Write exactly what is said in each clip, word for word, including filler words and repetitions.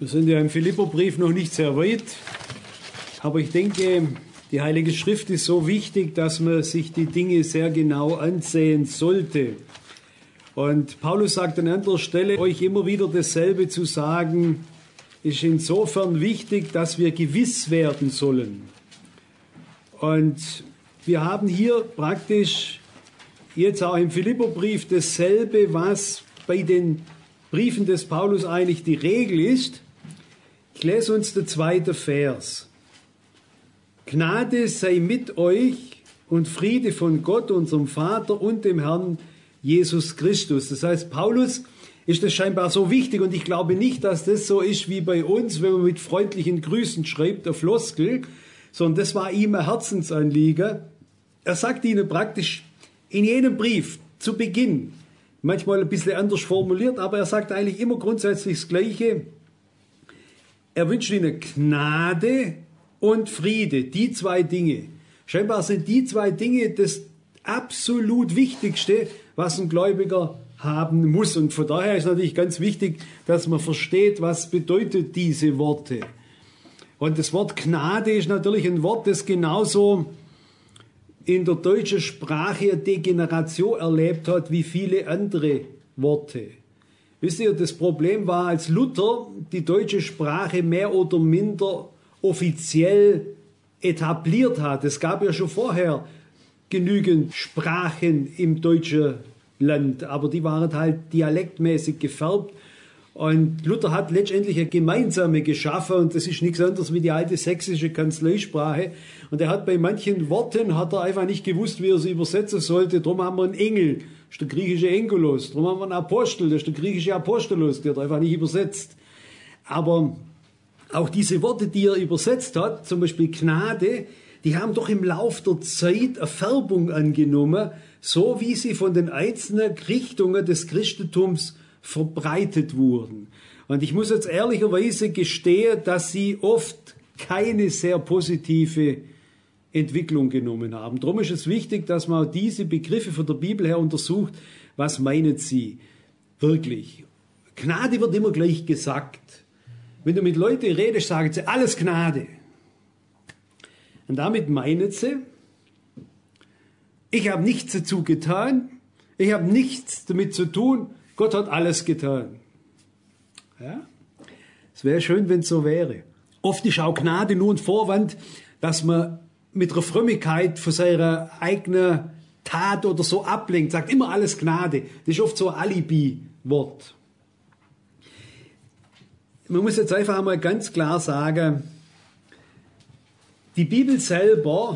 Wir sind ja im Philipperbrief noch nicht sehr weit, aber ich denke, die Heilige Schrift ist so wichtig, dass man sich die Dinge sehr genau ansehen sollte. Und Paulus sagt an anderer Stelle, euch immer wieder dasselbe zu sagen, ist insofern wichtig, dass wir gewiss werden sollen. Und wir haben hier praktisch jetzt auch im Philipperbrief dasselbe, was bei den Briefen des Paulus eigentlich die Regel ist. Ich lese uns den zweiten Vers. Gnade sei mit euch und Friede von Gott, unserem Vater und dem Herrn Jesus Christus. Das heißt, Paulus ist das scheinbar so wichtig und ich glaube nicht, dass das so ist wie bei uns, wenn man mit freundlichen Grüßen schreibt, der Floskel, sondern das war ihm ein Herzensanliegen. Er sagt ihnen praktisch in jedem Brief zu Beginn, manchmal ein bisschen anders formuliert, aber er sagt eigentlich immer grundsätzlich das Gleiche. Er wünscht ihnen Gnade und Friede, die zwei Dinge. Scheinbar sind die zwei Dinge das absolut Wichtigste, was ein Gläubiger haben muss. Und von daher ist natürlich ganz wichtig, dass man versteht, was bedeutet diese Worte. Und das Wort Gnade ist natürlich ein Wort, das genauso in der deutschen Sprache Degeneration erlebt hat wie viele andere Worte. Wisst ihr, das Problem war, als Luther die deutsche Sprache mehr oder minder offiziell etabliert hat. Es gab ja schon vorher genügend Sprachen im deutschen Land, aber die waren halt dialektmäßig gefärbt. Und Luther hat letztendlich eine gemeinsame geschaffen und das ist nichts anderes wie die alte sächsische Kanzleisprache. Und er hat bei manchen Worten, hat er einfach nicht gewusst, wie er sie übersetzen sollte. Darum haben wir einen Engel, das ist der griechische Engelos. Darum haben wir einen Apostel, das ist der griechische Apostolos, der hat er einfach nicht übersetzt. Aber auch diese Worte, die er übersetzt hat, zum Beispiel Gnade, die haben doch im Lauf der Zeit eine Färbung angenommen, so wie sie von den einzelnen Richtungen des Christentums verbreitet wurden. Und ich muss jetzt ehrlicherweise gestehen, dass sie oft keine sehr positive Entwicklung genommen haben. Darum ist es wichtig, dass man auch diese Begriffe von der Bibel her untersucht. Was meinen sie wirklich? Gnade wird immer gleich gesagt. Wenn du mit Leuten redest, sagen sie, alles Gnade. Und damit meinen sie, ich habe nichts dazu getan, ich habe nichts damit zu tun, Gott hat alles getan. Ja? Es wäre schön, wenn es so wäre. Oft ist auch Gnade nur ein Vorwand, dass man mit einer Frömmigkeit von seiner eigenen Tat oder so ablenkt. Sagt immer alles Gnade. Das ist oft so ein Alibi-Wort. Man muss jetzt einfach einmal ganz klar sagen, die Bibel selber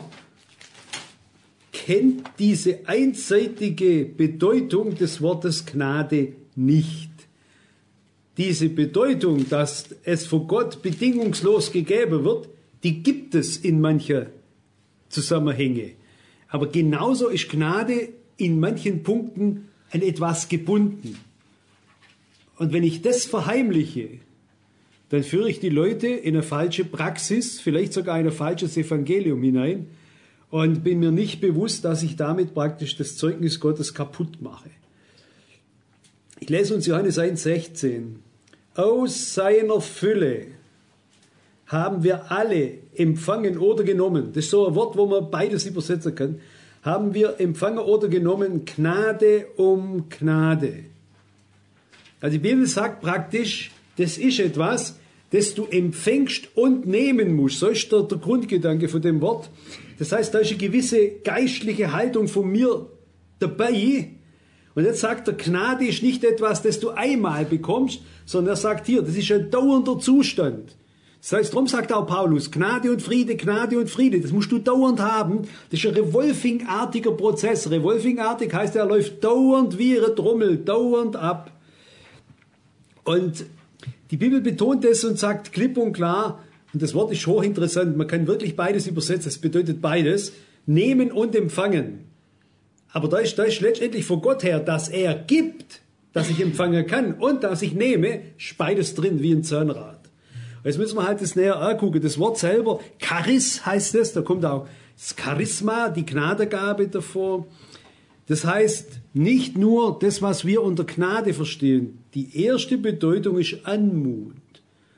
kennt diese einseitige Bedeutung des Wortes Gnade nicht. Diese Bedeutung, dass es von Gott bedingungslos gegeben wird, die gibt es in mancher Zusammenhänge. Aber genauso ist Gnade in manchen Punkten an etwas gebunden. Und wenn ich das verheimliche, dann führe ich die Leute in eine falsche Praxis, vielleicht sogar in ein falsches Evangelium hinein und bin mir nicht bewusst, dass ich damit praktisch das Zeugnis Gottes kaputt mache. Ich lese uns Johannes eins sechzehn. Aus seiner Fülle haben wir alle empfangen oder genommen. Das ist so ein Wort, wo man beides übersetzen kann. Haben wir empfangen oder genommen Gnade um Gnade. Also die Bibel sagt praktisch, das ist etwas, das du empfängst und nehmen musst. So ist der, der Grundgedanke von dem Wort. Das heißt, da ist eine gewisse geistliche Haltung von mir dabei. Und jetzt sagt er, Gnade ist nicht etwas, das du einmal bekommst, sondern er sagt hier, das ist ein dauernder Zustand. Das heißt, darum sagt auch Paulus, Gnade und Friede, Gnade und Friede, das musst du dauernd haben. Das ist ein revolvingartiger Prozess. Revolvingartig heißt, er läuft dauernd wie eine Trommel, dauernd ab. Und die Bibel betont das und sagt klipp und klar, und das Wort ist hochinteressant, man kann wirklich beides übersetzen, es bedeutet beides, nehmen und empfangen. Aber da ist, da ist letztendlich von Gott her, dass er gibt, dass ich empfangen kann und dass ich nehme, ist beides drin wie ein Zahnrad. Und jetzt müssen wir halt das näher angucken. Das Wort selber, Charis heißt es, da kommt auch das Charisma, die Gnadengabe davor. Das heißt, nicht nur das, was wir unter Gnade verstehen. Die erste Bedeutung ist Anmut.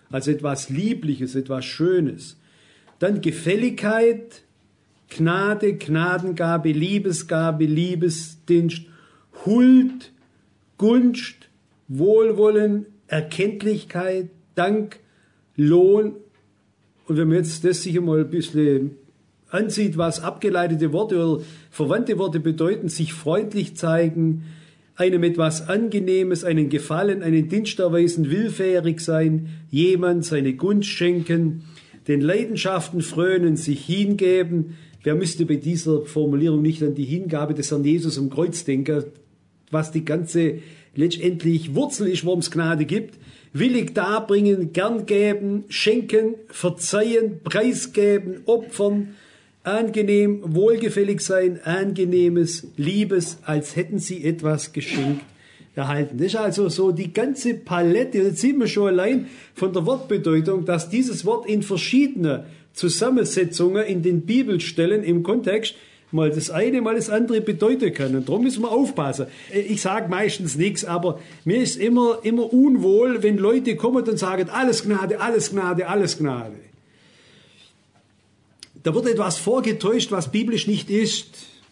also etwas Liebliches, etwas Schönes. Dann Gefälligkeit, Gnade, Gnadengabe, Liebesgabe, Liebesdienst, Huld, Gunst, Wohlwollen, Erkenntlichkeit, Dank, Lohn. Und wenn man jetzt das sich mal ein bisschen ansieht, was abgeleitete Worte oder verwandte Worte bedeuten, sich freundlich zeigen, einem etwas Angenehmes, einen Gefallen, einen Dienst erweisen, willfährig sein, jemand seine Gunst schenken, den Leidenschaften frönen, sich hingeben. Wer müsste bei dieser Formulierung nicht an die Hingabe des Herrn Jesus am Kreuz denken, was die ganze letztendlich Wurzel ist, worum es Gnade gibt? Willig darbringen, gern geben, schenken, verzeihen, preisgeben, opfern, angenehm, wohlgefällig sein, angenehmes, Liebes, als hätten sie etwas geschenkt erhalten. Das ist also so die ganze Palette. Jetzt sieht man schon allein von der Wortbedeutung, dass dieses Wort in verschiedenen Zusammensetzungen in den Bibelstellen im Kontext mal das eine, mal das andere bedeuten kann. Und darum müssen wir aufpassen. Ich sage meistens nichts, aber mir ist immer, immer unwohl, wenn Leute kommen und sagen, alles Gnade, alles Gnade, alles Gnade. Da wird etwas vorgetäuscht, was biblisch nicht ist.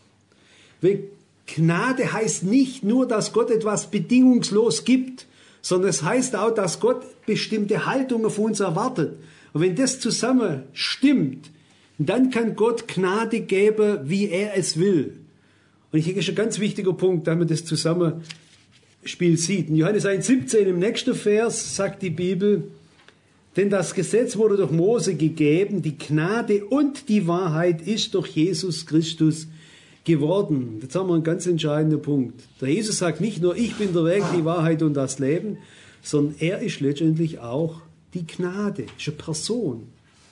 Weil Gnade heißt nicht nur, dass Gott etwas bedingungslos gibt, sondern es heißt auch, dass Gott bestimmte Haltungen von uns erwartet. Und wenn das zusammen stimmt, dann kann Gott Gnade geben, wie er es will. Und ich denke, das ist ein ganz wichtiger Punkt, dass man das Zusammenspiel sieht. In Johannes eins siebzehn, im nächsten Vers, sagt die Bibel, denn das Gesetz wurde durch Mose gegeben, die Gnade und die Wahrheit ist durch Jesus Christus geworden. Jetzt haben wir einen ganz entscheidenden Punkt. Der Jesus sagt nicht nur, ich bin der Weg, die Wahrheit und das Leben, sondern er ist letztendlich auch die Gnade, ist eine Person.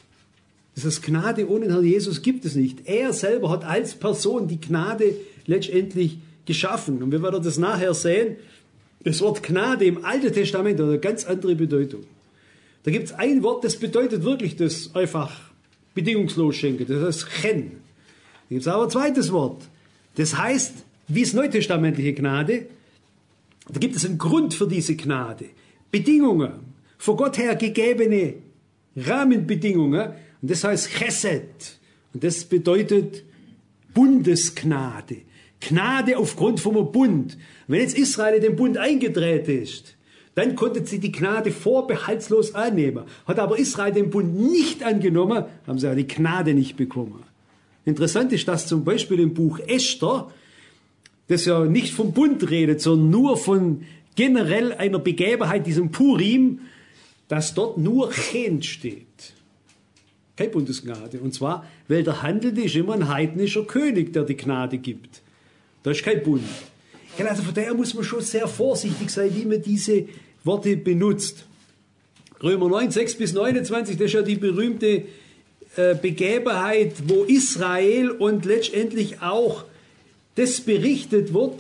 Das heißt, Gnade ohne den Herrn Jesus gibt es nicht. Er selber hat als Person die Gnade letztendlich geschaffen. Und wir werden das nachher sehen, das Wort Gnade im Alten Testament hat eine ganz andere Bedeutung. Da gibt es ein Wort, das bedeutet wirklich das einfach bedingungslos schenken. Das heißt Chen. Da gibt es aber ein zweites Wort. Das heißt, wie es neutestamentliche Gnade, da gibt es einen Grund für diese Gnade. Bedingungen, von Gott her gegebene Rahmenbedingungen. Und das heißt Chesed. Und das bedeutet Bundesgnade. Gnade aufgrund vom Bund. Wenn jetzt Israel in den Bund eingetreten ist, dann konnte sie die Gnade vorbehaltslos annehmen. Hat aber Israel den Bund nicht angenommen, haben sie auch die Gnade nicht bekommen. Interessant ist, dass zum Beispiel im Buch Esther, das ja nicht vom Bund redet, sondern nur von generell einer Begebenheit, diesem Purim, dass dort nur Chen steht. Keine Bundesgnade. Und zwar, weil der Handelte ist immer ein heidnischer König, der die Gnade gibt. Da ist kein Bund. Also von daher muss man schon sehr vorsichtig sein, wie man diese Worte benutzt. Römer neun, sechs bis neunundzwanzig, das ist ja die berühmte äh, Begebenheit, wo Israel und letztendlich auch das berichtet wird,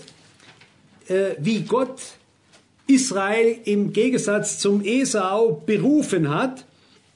äh, wie Gott Israel im Gegensatz zum Esau berufen hat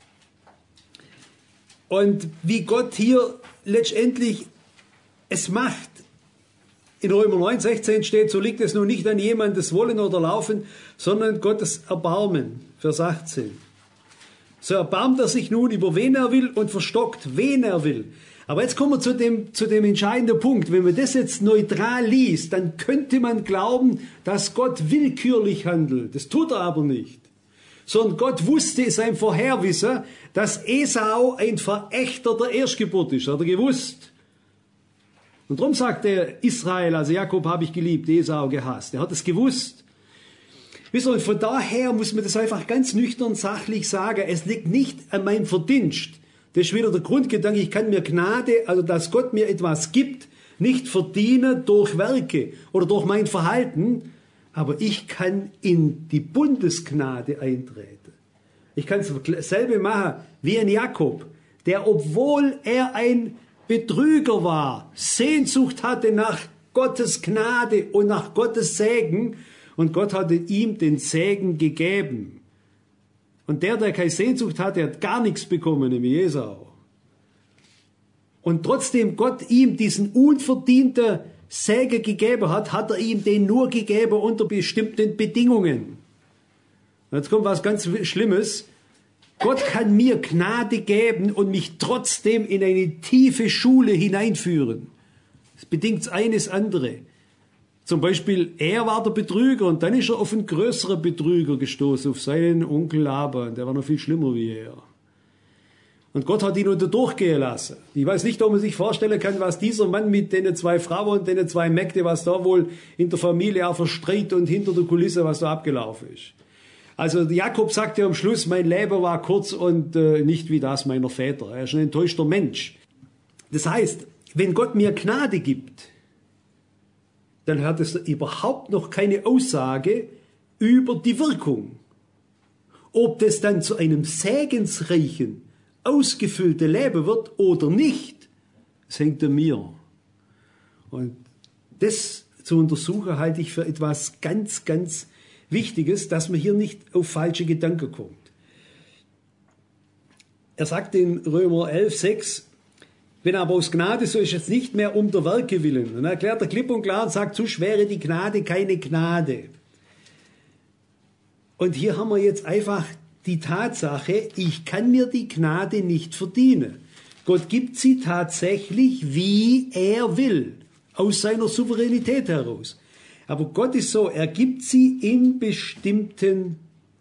und wie Gott hier letztendlich es macht. In Römer neun, sechzehn steht, so liegt es nun nicht an jemandes Wollen oder Laufen, sondern Gottes Erbarmen. Vers achtzehn. So erbarmt er sich nun über wen er will und verstockt, wen er will. Aber jetzt kommen wir zu dem, zu dem entscheidenden Punkt. Wenn man das jetzt neutral liest, dann könnte man glauben, dass Gott willkürlich handelt. Das tut er aber nicht. Sondern Gott wusste in seinem Vorherwissen, dass Esau ein Verächter der Erstgeburt ist. Hat er gewusst. Und darum sagt er, Israel, also Jakob habe ich geliebt, Esau gehasst. Er hat es gewusst. Wisst ihr, und von daher muss man das einfach ganz nüchtern sachlich sagen. Es liegt nicht an meinem Verdienst. Das ist wieder der Grundgedanke, ich kann mir Gnade, also dass Gott mir etwas gibt, nicht verdienen durch Werke oder durch mein Verhalten, aber ich kann in die Bundesgnade eintreten. Ich kann dasselbe machen wie ein Jakob, der, obwohl er ein Betrüger war, Sehnsucht hatte nach Gottes Gnade und nach Gottes Segen, und Gott hatte ihm den Segen gegeben. Und der, der keine Sehnsucht hatte, hat gar nichts bekommen, nämlich Esau. Und trotzdem Gott ihm diesen unverdienten Segen gegeben hat, hat er ihm den nur gegeben unter bestimmten Bedingungen. Und jetzt kommt was ganz Schlimmes. Gott kann mir Gnade geben und mich trotzdem in eine tiefe Schule hineinführen. Es bedingt eines andere. Zum Beispiel, er war der Betrüger und dann ist er auf einen größeren Betrüger gestoßen, auf seinen Onkel Laban. Der war noch viel schlimmer wie er. Und Gott hat ihn unter durchgehen lassen. Ich weiß nicht, ob man sich vorstellen kann, was dieser Mann mit den zwei Frauen und den zwei Mägde, was da wohl in der Familie auch für Streit und hinter der Kulisse, was da abgelaufen ist. Also Jakob sagt ja am Schluss, mein Leben war kurz und äh, nicht wie das meiner Väter. Er ist ein enttäuschter Mensch. Das heißt, wenn Gott mir Gnade gibt, dann hat es überhaupt noch keine Aussage über die Wirkung. Ob das dann zu einem segensreichen, ausgefüllte Leben wird oder nicht, das hängt an mir. Und das zu untersuchen halte ich für etwas ganz, ganz Wichtiges, dass man hier nicht auf falsche Gedanken kommt. Er sagt in Römer elf, sechs, wenn aber aus Gnade, so ist es nicht mehr um der Werke willen. Und er erklärt er klipp und klar und sagt, so schwere die Gnade keine Gnade. Und hier haben wir jetzt einfach die Tatsache, ich kann mir die Gnade nicht verdienen. Gott gibt sie tatsächlich, wie er will, aus seiner Souveränität heraus. Aber Gott ist so, er gibt sie in bestimmten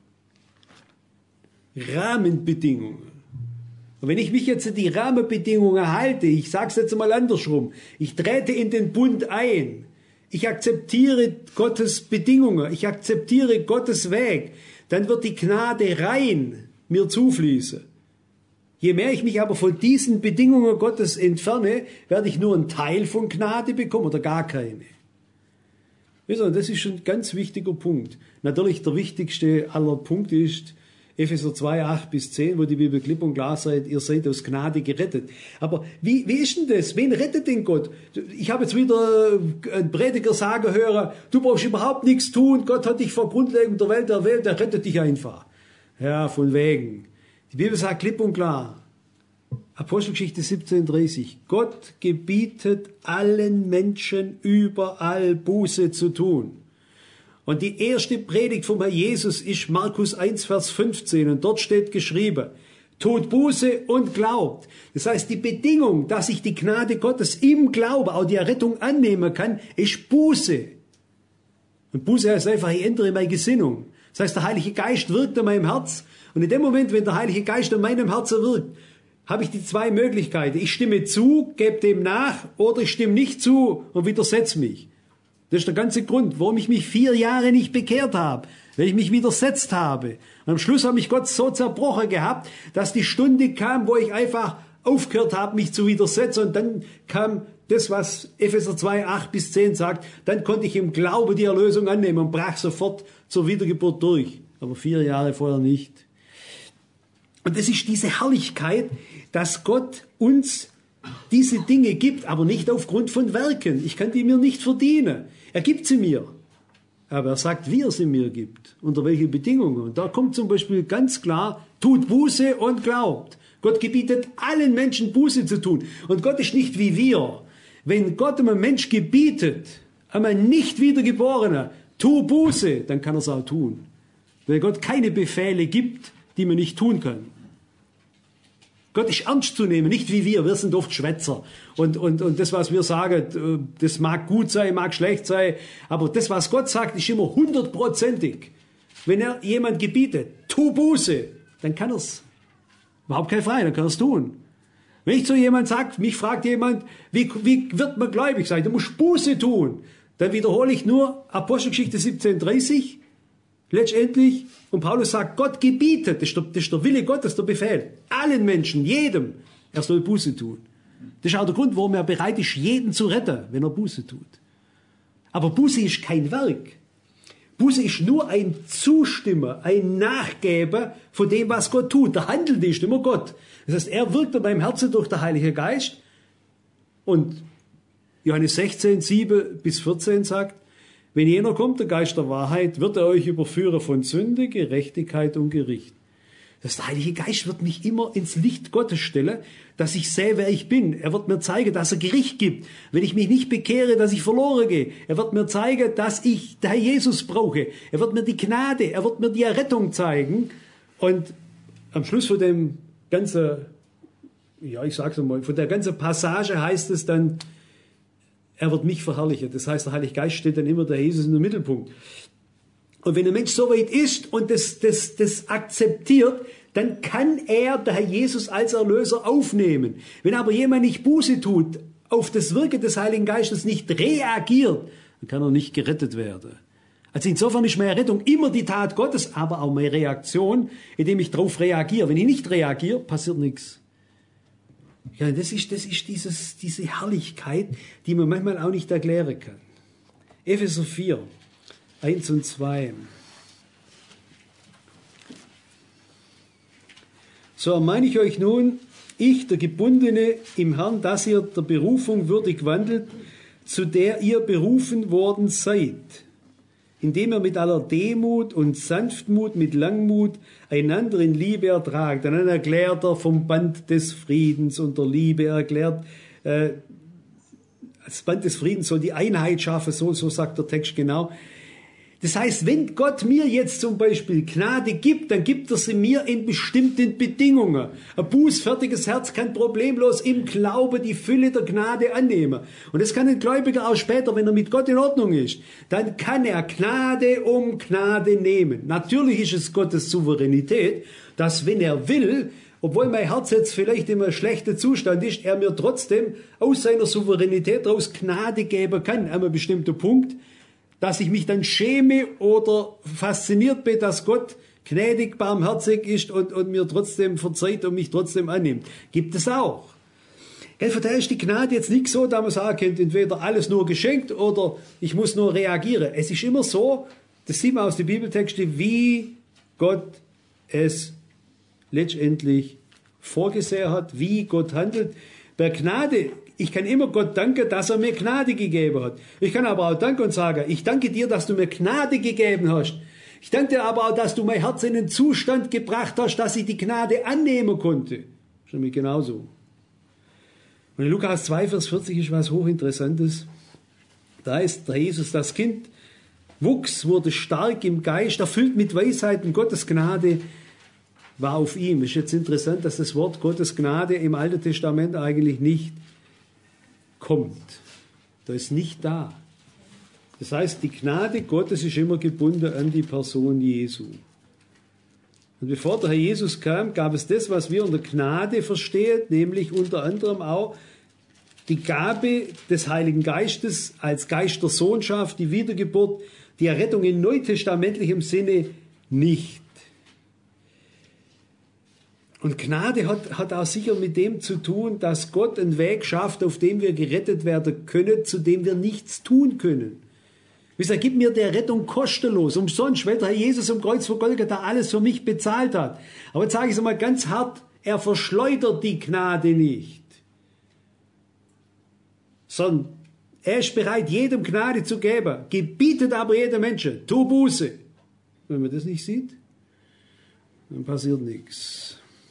Rahmenbedingungen. Und wenn ich mich jetzt an die Rahmenbedingungen halte, ich sage es jetzt mal andersrum, ich trete in den Bund ein, ich akzeptiere Gottes Bedingungen, ich akzeptiere Gottes Weg, dann wird die Gnade rein mir zufließen. Je mehr ich mich aber von diesen Bedingungen Gottes entferne, werde ich nur einen Teil von Gnade bekommen oder gar keine. Das ist ein ganz wichtiger Punkt. Natürlich der wichtigste aller Punkte ist Epheser zwei, acht bis zehn, wo die Bibel klipp und klar sagt, ihr seid aus Gnade gerettet. Aber wie, wie ist denn das? Wen rettet denn Gott? Ich habe jetzt wieder einen Prediger sagen hören, du brauchst überhaupt nichts tun, Gott hat dich vor Grundlegung der Welt erwählt, er rettet dich einfach. Ja, von wegen. Die Bibel sagt klipp und klar, Apostelgeschichte siebzehn, dreißig, Gott gebietet allen Menschen überall Buße zu tun. Und die erste Predigt vom Herrn Jesus ist Markus eins, Vers fünfzehn. Und dort steht geschrieben, tut Buße und glaubt. Das heißt, die Bedingung, dass ich die Gnade Gottes im Glauben, auch die Errettung annehmen kann, ist Buße. Und Buße heißt einfach, ich ändere meine Gesinnung. Das heißt, der Heilige Geist wirkt an meinem Herz. Und in dem Moment, wenn der Heilige Geist an meinem Herzen wirkt, habe ich die zwei Möglichkeiten. Ich stimme zu, gebe dem nach, oder ich stimme nicht zu und widersetze mich. Das ist der ganze Grund, warum ich mich vier Jahre nicht bekehrt habe, weil ich mich widersetzt habe. Und am Schluss hat mich Gott so zerbrochen gehabt, dass die Stunde kam, wo ich einfach aufgehört habe, mich zu widersetzen. Und dann kam das, was Epheser zwei, acht bis zehn sagt, dann konnte ich im Glaube die Erlösung annehmen und brach sofort zur Wiedergeburt durch. Aber vier Jahre vorher nicht. Und das ist diese Herrlichkeit, dass Gott uns diese Dinge gibt, aber nicht aufgrund von Werken. Ich kann die mir nicht verdienen. Er gibt sie mir. Aber er sagt, wie er sie mir gibt. Unter welchen Bedingungen. Und da kommt zum Beispiel ganz klar, tut Buße und glaubt. Gott gebietet allen Menschen Buße zu tun. Und Gott ist nicht wie wir. Wenn Gott einem Mensch gebietet, einem nicht wiedergeborenen, tu Buße, dann kann er es auch tun. Weil Gott keine Befehle gibt, die man nicht tun kann. Gott ist ernst zu nehmen, nicht wie wir. Wir sind oft Schwätzer. Und, und, und das, was wir sagen, das mag gut sein, mag schlecht sein. Aber das, was Gott sagt, ist immer hundertprozentig. Wenn er jemand gebietet, tu Buße, dann kann er es. Überhaupt keine Frage, dann kann er es tun. Wenn ich zu jemand sage, mich fragt jemand, wie, wie wird man gläubig? Sag ich, du musst Buße tun. Dann wiederhole ich nur Apostelgeschichte siebzehn, dreißig. Letztendlich, und Paulus sagt, Gott gebietet, das ist, der, das ist der Wille Gottes, der Befehl, allen Menschen, jedem, er soll Buße tun. Das ist auch der Grund, warum er bereit ist, jeden zu retten, wenn er Buße tut. Aber Buße ist kein Werk. Buße ist nur ein Zustimmen, ein Nachgeben von dem, was Gott tut. Der Handelnde ist immer Gott. Das heißt, er wirkt in meinem Herzen durch den Heiligen Geist. Und Johannes sechzehn, sieben bis vierzehn sagt, wenn jener kommt, der Geist der Wahrheit, wird er euch überführen von Sünde, Gerechtigkeit und Gericht. Das Heilige Geist wird mich immer ins Licht Gottes stellen, dass ich sehe, wer ich bin. Er wird mir zeigen, dass er Gericht gibt. Wenn ich mich nicht bekehre, dass ich verloren gehe. Er wird mir zeigen, dass ich den Herr Jesus brauche. Er wird mir die Gnade, er wird mir die Errettung zeigen. Und am Schluss von dem ganzen, ja, ich sag's mal, von der ganzen Passage heißt es dann, er wird mich verherrlichen. Das heißt, der Heilige Geist steht dann immer der Jesus in den Mittelpunkt. Und wenn ein Mensch so weit ist und das, das, das akzeptiert, dann kann er, der Herr Jesus, als Erlöser aufnehmen. Wenn aber jemand nicht Buße tut, auf das Wirken des Heiligen Geistes nicht reagiert, dann kann er nicht gerettet werden. Also insofern ist meine Rettung immer die Tat Gottes, aber auch meine Reaktion, indem ich darauf reagiere. Wenn ich nicht reagiere, passiert nichts. Ja, das ist, das ist dieses, diese Herrlichkeit, die man manchmal auch nicht erklären kann. Epheser vier, eins und zwei. So ermahne ich euch nun, ich, der Gebundene im Herrn, dass ihr der Berufung würdig wandelt, zu der ihr berufen worden seid, indem ihr mit aller Demut und Sanftmut, mit Langmut einander in Liebe ertragt. Und dann erklärt er vom Band des Friedens und der Liebe, er erklärt, äh, das Band des Friedens soll die Einheit schaffen, so, so sagt der Text genau. Das heißt, wenn Gott mir jetzt zum Beispiel Gnade gibt, dann gibt er sie mir in bestimmten Bedingungen. Ein bußfertiges Herz kann problemlos im Glaube die Fülle der Gnade annehmen. Und das kann ein Gläubiger auch später, wenn er mit Gott in Ordnung ist. Dann kann er Gnade um Gnade nehmen. Natürlich ist es Gottes Souveränität, dass wenn er will, obwohl mein Herz jetzt vielleicht in einem schlechten Zustand ist, er mir trotzdem aus seiner Souveränität daraus Gnade geben kann, an einem bestimmten Punkt, dass ich mich dann schäme oder fasziniert bin, dass Gott gnädig, barmherzig ist und, und mir trotzdem verzeiht und mich trotzdem annimmt. Gibt es auch. Gell, von daher ist die Gnade jetzt nicht so, dass man sagen könnte, entweder alles nur geschenkt oder ich muss nur reagieren. Es ist immer so, das sieht man aus den Bibeltexten, wie Gott es letztendlich vorgesehen hat, wie Gott handelt. Bei Gnade, ich kann immer Gott danken, dass er mir Gnade gegeben hat. Ich kann aber auch danken und sagen, ich danke dir, dass du mir Gnade gegeben hast. Ich danke dir aber auch, dass du mein Herz in den Zustand gebracht hast, dass ich die Gnade annehmen konnte. Das ist nämlich genauso. Und in Lukas zwei, Vers vierzig ist was hochinteressantes. Da ist der Jesus, das Kind wuchs, wurde stark im Geist, erfüllt mit Weisheit und Gottes Gnade war auf ihm. Es ist jetzt interessant, dass das Wort Gottes Gnade im Alten Testament eigentlich nicht kommt. Da ist nicht da. Das heißt, die Gnade Gottes ist immer gebunden an die Person Jesu. Und bevor der Herr Jesus kam, gab es das, was wir unter Gnade verstehen, nämlich unter anderem auch die Gabe des Heiligen Geistes als Geist der Sohnschaft, die Wiedergeburt, die Errettung in neutestamentlichem Sinne nicht. Und Gnade hat, hat auch sicher mit dem zu tun, dass Gott einen Weg schafft, auf dem wir gerettet werden können, zu dem wir nichts tun können. Wie gesagt, gib mir der Rettung kostenlos, umsonst, weil der Herr Jesus am Kreuz von Golgatha alles für mich bezahlt hat. Aber jetzt sage ich es mal ganz hart, er verschleudert die Gnade nicht. Sondern er ist bereit, jedem Gnade zu geben, gebietet aber jedem Menschen, tu Buße. Wenn man das nicht sieht, dann passiert nichts.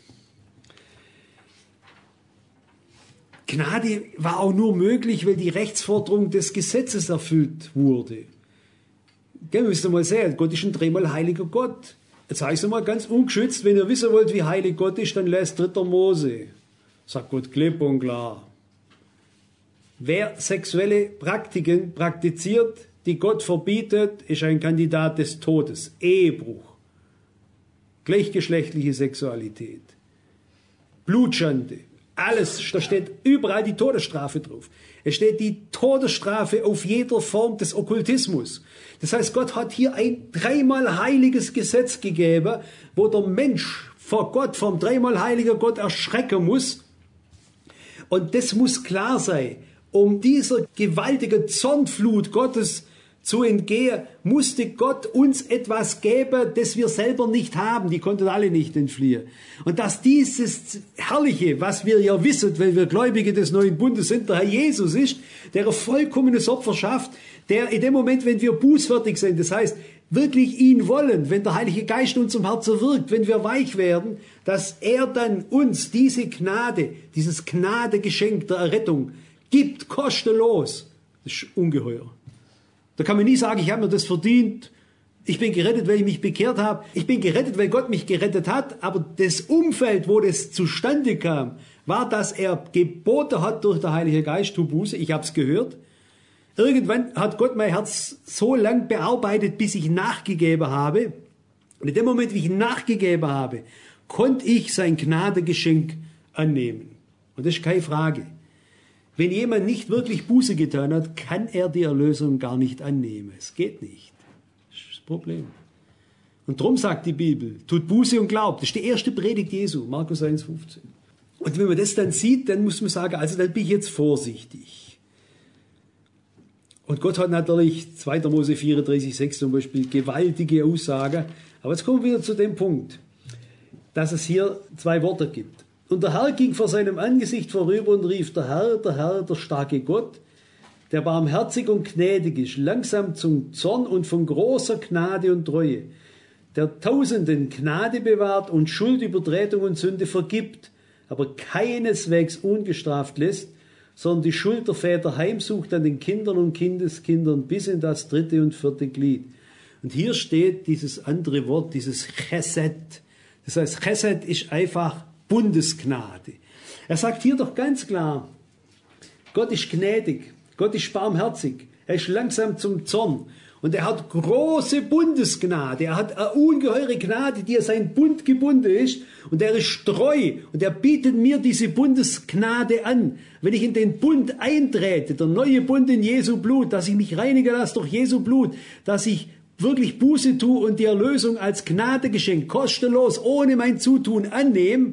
Gnade war auch nur möglich, weil die Rechtsforderung des Gesetzes erfüllt wurde. Gell, wir müssen mal sehen, Gott ist ein dreimal heiliger Gott. Jetzt heißt es mal ganz ungeschützt, wenn ihr wissen wollt, wie heilig Gott ist, dann lest dritter Mose. Sagt Gott klipp und klar. Wer sexuelle Praktiken praktiziert, die Gott verbietet, ist ein Kandidat des Todes. Ehebruch. Gleichgeschlechtliche Sexualität. Blutschande. Alles, da steht überall die Todesstrafe drauf. Es steht die Todesstrafe auf jeder Form des Okkultismus. Das heißt, Gott hat hier ein dreimal heiliges Gesetz gegeben, wo der Mensch vor Gott, vom dreimal heiligen Gott erschrecken muss. Und das muss klar sein. Um dieser gewaltigen Zornflut Gottes zu entgehen, musste Gott uns etwas geben, das wir selber nicht haben. Die konnten alle nicht entfliehen. Und dass dieses Herrliche, was wir ja wissen, weil wir Gläubige des neuen Bundes sind, der Herr Jesus ist, der ein vollkommenes Opfer schafft, der in dem Moment, wenn wir bußfertig sind, das heißt, wirklich ihn wollen, wenn der Heilige Geist in unserem Herzen wirkt, wenn wir weich werden, dass er dann uns diese Gnade, dieses Gnadegeschenk der Errettung gibt, kostenlos. Das ist ungeheuer. Da kann man nie sagen, ich habe mir das verdient, Ich bin gerettet, weil ich mich bekehrt habe. Ich bin gerettet, weil Gott mich gerettet hat. Aber das Umfeld, wo das zustande kam, war, dass er geboten hat durch den Heiligen Geist, tu Buße. Ich habe es gehört. Irgendwann hat Gott mein Herz so lang bearbeitet, bis ich nachgegeben habe. Und in dem Moment, wie ich nachgegeben habe, konnte ich sein Gnadengeschenk annehmen. Und das ist keine Frage. Wenn jemand nicht wirklich Buße getan hat, kann er die Erlösung gar nicht annehmen. Es geht nicht. Das ist das Problem. Und darum sagt die Bibel, tut Buße und glaubt. Das ist die erste Predigt Jesu, Markus eins fünfzehn. Und wenn man das dann sieht, dann muss man sagen, also dann bin ich jetzt vorsichtig. Und Gott hat natürlich, zweiter Mose vierunddreißig, sechs zum Beispiel, gewaltige Aussagen. Aber jetzt kommen wir wieder zu dem Punkt, dass es hier zwei Worte gibt. Und der Herr ging vor seinem Angesicht vorüber und rief, der Herr, der Herr, der starke Gott, der barmherzig und gnädig ist, langsam zum Zorn und von großer Gnade und Treue, der Tausenden Gnade bewahrt und Schuld, Übertretung und Sünde vergibt, aber keineswegs ungestraft lässt, sondern die Schuld der Väter heimsucht an den Kindern und Kindeskindern bis in das dritte und vierte Glied. Und hier steht dieses andere Wort, dieses Chesed. Das heißt, Chesed ist einfach Bundesgnade. Er sagt hier doch ganz klar, Gott ist gnädig, Gott ist barmherzig, er ist langsam zum Zorn und er hat große Bundesgnade, er hat eine ungeheure Gnade, die er sein Bund gebunden ist und er ist treu und er bietet mir diese Bundesgnade an. Wenn ich in den Bund eintrete, der neue Bund in Jesu Blut, dass ich mich reinigen lasse durch Jesu Blut, dass ich wirklich Buße tue und die Erlösung als Gnadengeschenk kostenlos, ohne mein Zutun annehme,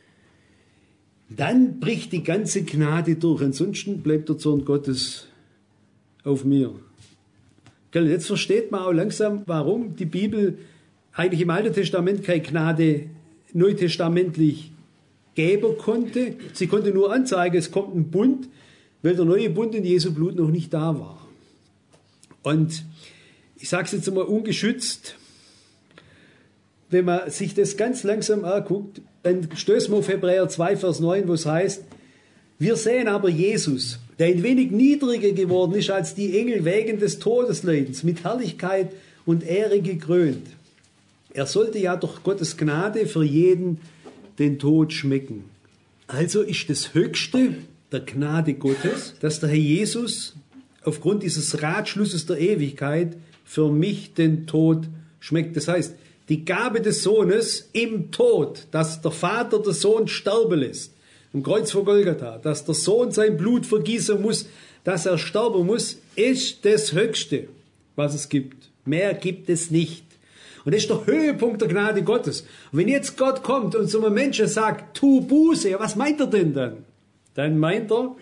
dann bricht die ganze Gnade durch. Ansonsten bleibt der Zorn Gottes auf mir. Jetzt versteht man auch langsam, warum die Bibel eigentlich im Alten Testament keine Gnade neutestamentlich geben konnte. Sie konnte nur anzeigen, es kommt ein Bund, weil der neue Bund in Jesu Blut noch nicht da war. Und ich sage es jetzt einmal ungeschützt, wenn man sich das ganz langsam anguckt, dann stößt man auf Hebräer zwei, Vers neun, wo es heißt, wir sehen aber Jesus, der ein wenig niedriger geworden ist als die Engel wegen des Todesleidens, mit Herrlichkeit und Ehre gekrönt. Er sollte ja durch Gottes Gnade für jeden den Tod schmecken. Also ist das Höchste der Gnade Gottes, dass der Herr Jesus aufgrund dieses Ratschlusses der Ewigkeit für mich den Tod schmeckt. Das heißt, die Gabe des Sohnes im Tod, dass der Vater den Sohn sterben lässt, am Kreuz vor Golgatha, dass der Sohn sein Blut vergießen muss, dass er sterben muss, ist das Höchste, was es gibt. Mehr gibt es nicht. Und das ist der Höhepunkt der Gnade Gottes. Und wenn jetzt Gott kommt und zu einem Menschen sagt, tu Buße, was meint er denn dann? Dann meint er,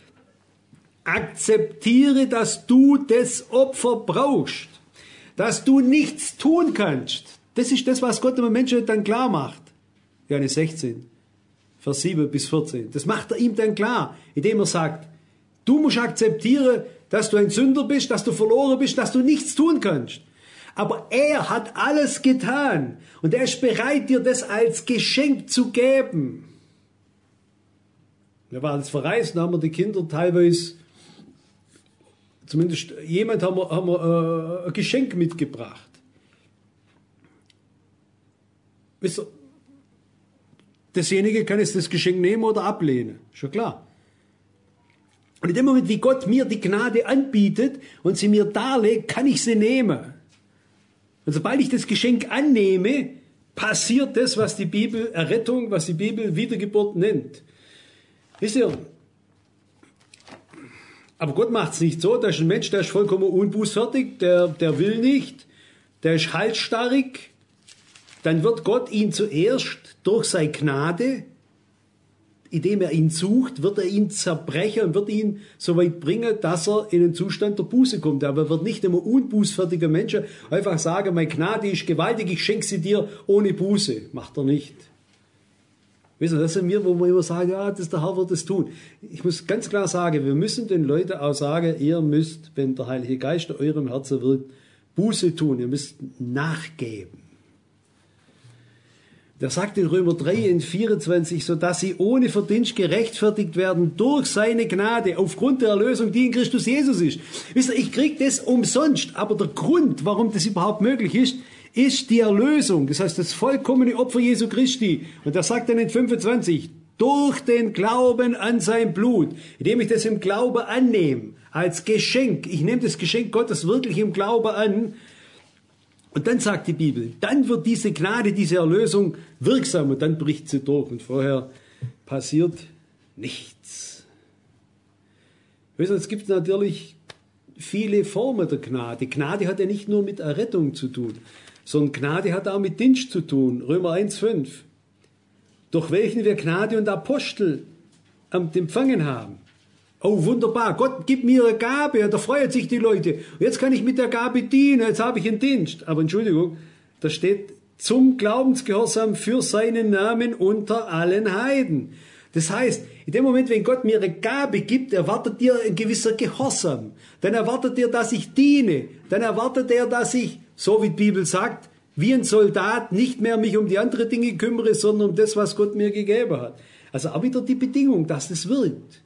akzeptiere, dass du das Opfer brauchst, dass du nichts tun kannst. Das ist das, was Gott dem Menschen dann klar macht. Johannes sechzehn, Vers sieben bis vierzehn. Das macht er ihm dann klar, indem er sagt, du musst akzeptieren, dass du ein Sünder bist, dass du verloren bist, dass du nichts tun kannst. Aber er hat alles getan und er ist bereit, dir das als Geschenk zu geben. Wir waren jetzt verreist, da haben wir die Kinder teilweise, zumindest jemand haben wir, haben wir äh, ein Geschenk mitgebracht. Wisst ihr, dasjenige kann jetzt das Geschenk nehmen oder ablehnen, schon klar. Und in dem Moment, wie Gott mir die Gnade anbietet und sie mir darlegt, kann ich sie nehmen. Und sobald ich das Geschenk annehme, passiert das, was die Bibel Errettung, was die Bibel Wiedergeburt nennt. Wisst ihr, aber Gott macht es nicht so, da ist ein Mensch, der ist vollkommen unbußfertig, der, der will nicht, der ist halsstarrig, dann wird Gott ihn zuerst durch seine Gnade, indem er ihn sucht, wird er ihn zerbrechen und wird ihn so weit bringen, dass er in den Zustand der Buße kommt. Aber er wird nicht immer unbußfertiger Mensch einfach sagen, meine Gnade ist gewaltig, ich schenke sie dir ohne Buße. Macht er nicht. Wisst ihr, das sind wir, wo wir immer sagen, ja, das der Herr wird es tun. Ich muss ganz klar sagen, wir müssen den Leuten auch sagen, ihr müsst, wenn der Heilige Geist in eurem Herzen wirkt, Buße tun. Ihr müsst nachgeben. Der sagt in Römer drei in vierundzwanzig, so dass sie ohne Verdienst gerechtfertigt werden durch seine Gnade, aufgrund der Erlösung, die in Christus Jesus ist. Wisst ihr, ich krieg das umsonst, aber der Grund, warum das überhaupt möglich ist, ist die Erlösung. Das heißt, das vollkommene Opfer Jesu Christi. Und er sagt dann in fünfundzwanzig, durch den Glauben an sein Blut, indem ich das im Glaube annehme, als Geschenk. Ich nehme das Geschenk Gottes wirklich im Glaube an. Und dann sagt die Bibel, dann wird diese Gnade, diese Erlösung wirksam und dann bricht sie durch und vorher passiert nichts. Wisst ihr, es gibt natürlich viele Formen der Gnade. Gnade hat ja nicht nur mit Errettung zu tun, sondern Gnade hat auch mit Dienst zu tun. Römer eins Fünf. Durch welchen wir Gnade und Apostel empfangen haben. Oh, wunderbar, Gott gibt mir eine Gabe, da freuen sich die Leute. Und jetzt kann ich mit der Gabe dienen, jetzt habe ich einen Dienst. Aber Entschuldigung, da steht zum Glaubensgehorsam für seinen Namen unter allen Heiden. Das heißt, in dem Moment, wenn Gott mir eine Gabe gibt, erwartet er ein gewisser Gehorsam. Dann erwartet er, dass ich diene. Dann erwartet er, dass ich, so wie die Bibel sagt, wie ein Soldat nicht mehr mich um die anderen Dinge kümmere, sondern um das, was Gott mir gegeben hat. Also auch wieder die Bedingung, dass das wirkt.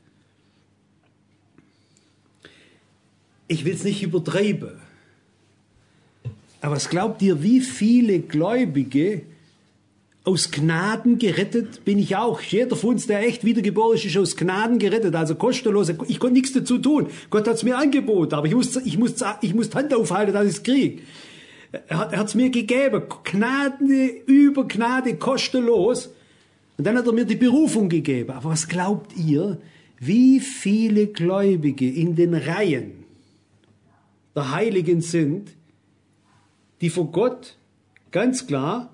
Ich will es nicht übertreiben. Aber was glaubt ihr, wie viele Gläubige aus Gnaden gerettet bin ich auch? Jeder von uns, der echt wiedergeboren ist, ist aus Gnaden gerettet, also kostenlos. Ich konnte nichts dazu tun. Gott hat es mir angeboten, aber ich muss, ich muss, ich muss die Hand aufhalten, dass ich es kriege. Er hat es mir gegeben. Gnade über Gnade, kostenlos. Und dann hat er mir die Berufung gegeben. Aber was glaubt ihr, wie viele Gläubige in den Reihen der Heiligen sind, die vor Gott ganz klar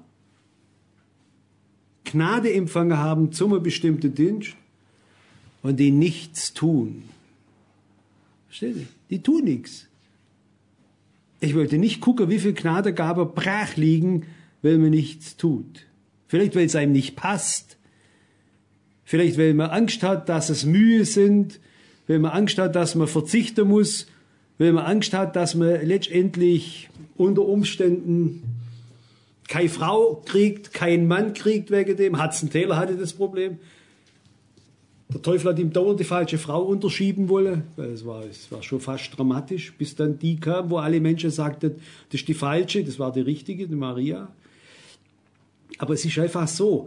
Gnade empfangen haben zum bestimmten Dienst und die nichts tun. Versteht ihr? Die tun nichts. Ich wollte nicht gucken, wie viel Gnadengaben brach liegen, weil man nichts tut. Vielleicht, weil es einem nicht passt. Vielleicht, weil man Angst hat, dass es Mühe sind. Weil man Angst hat, dass man verzichten muss. Weil man Angst hat, dass man letztendlich unter Umständen keine Frau kriegt, keinen Mann kriegt wegen dem. Hudson Taylor hatte das Problem. Der Teufel hat ihm dauernd die falsche Frau unterschieben wollen, weil es war, es war schon fast dramatisch, bis dann die kam, wo alle Menschen sagten, das ist die falsche, das war die richtige, die Maria. Aber es ist einfach so,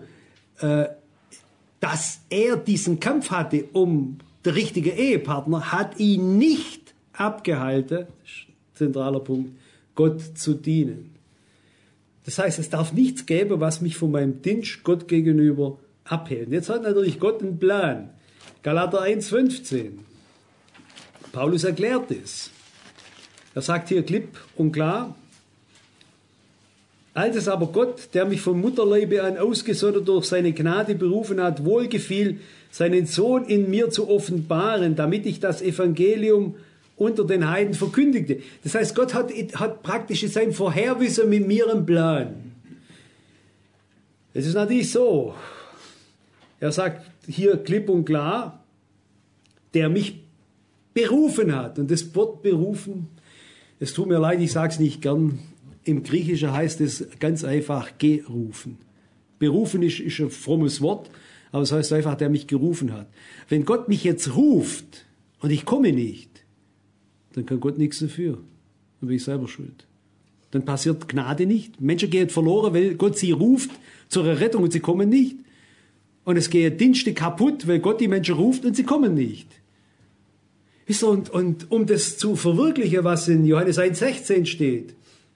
dass er diesen Kampf hatte um den richtigen Ehepartner, hat ihn nicht abgehalten, zentraler Punkt, Gott zu dienen. Das heißt, es darf nichts geben, was mich von meinem Dienst Gott gegenüber abhält. Jetzt hat natürlich Gott einen Plan. Galater eins fünfzehn. Paulus erklärt es. Er sagt hier klipp und klar, als es aber Gott, der mich vom Mutterleibe an ausgesondert durch seine Gnade berufen hat, wohlgefiel, seinen Sohn in mir zu offenbaren, damit ich das Evangelium unter den Heiden verkündigte. Das heißt, Gott hat, hat praktisch in seinem Vorherwissen mit mir einen Plan. Es ist natürlich so, er sagt hier klipp und klar, der mich berufen hat. Und das Wort berufen, es tut mir leid, ich sage es nicht gern, im Griechischen heißt es ganz einfach gerufen. Berufen ist, ist ein frommes Wort, aber es heißt einfach, der mich gerufen hat. Wenn Gott mich jetzt ruft und ich komme nicht, dann kann Gott nichts dafür. Dann bin ich selber schuld. Dann passiert Gnade nicht. Menschen gehen verloren, weil Gott sie ruft zur Errettung und sie kommen nicht. Und es gehen Dienste kaputt, weil Gott die Menschen ruft und sie kommen nicht. Und, und um das zu verwirklichen, was in Johannes eins sechzehn steht,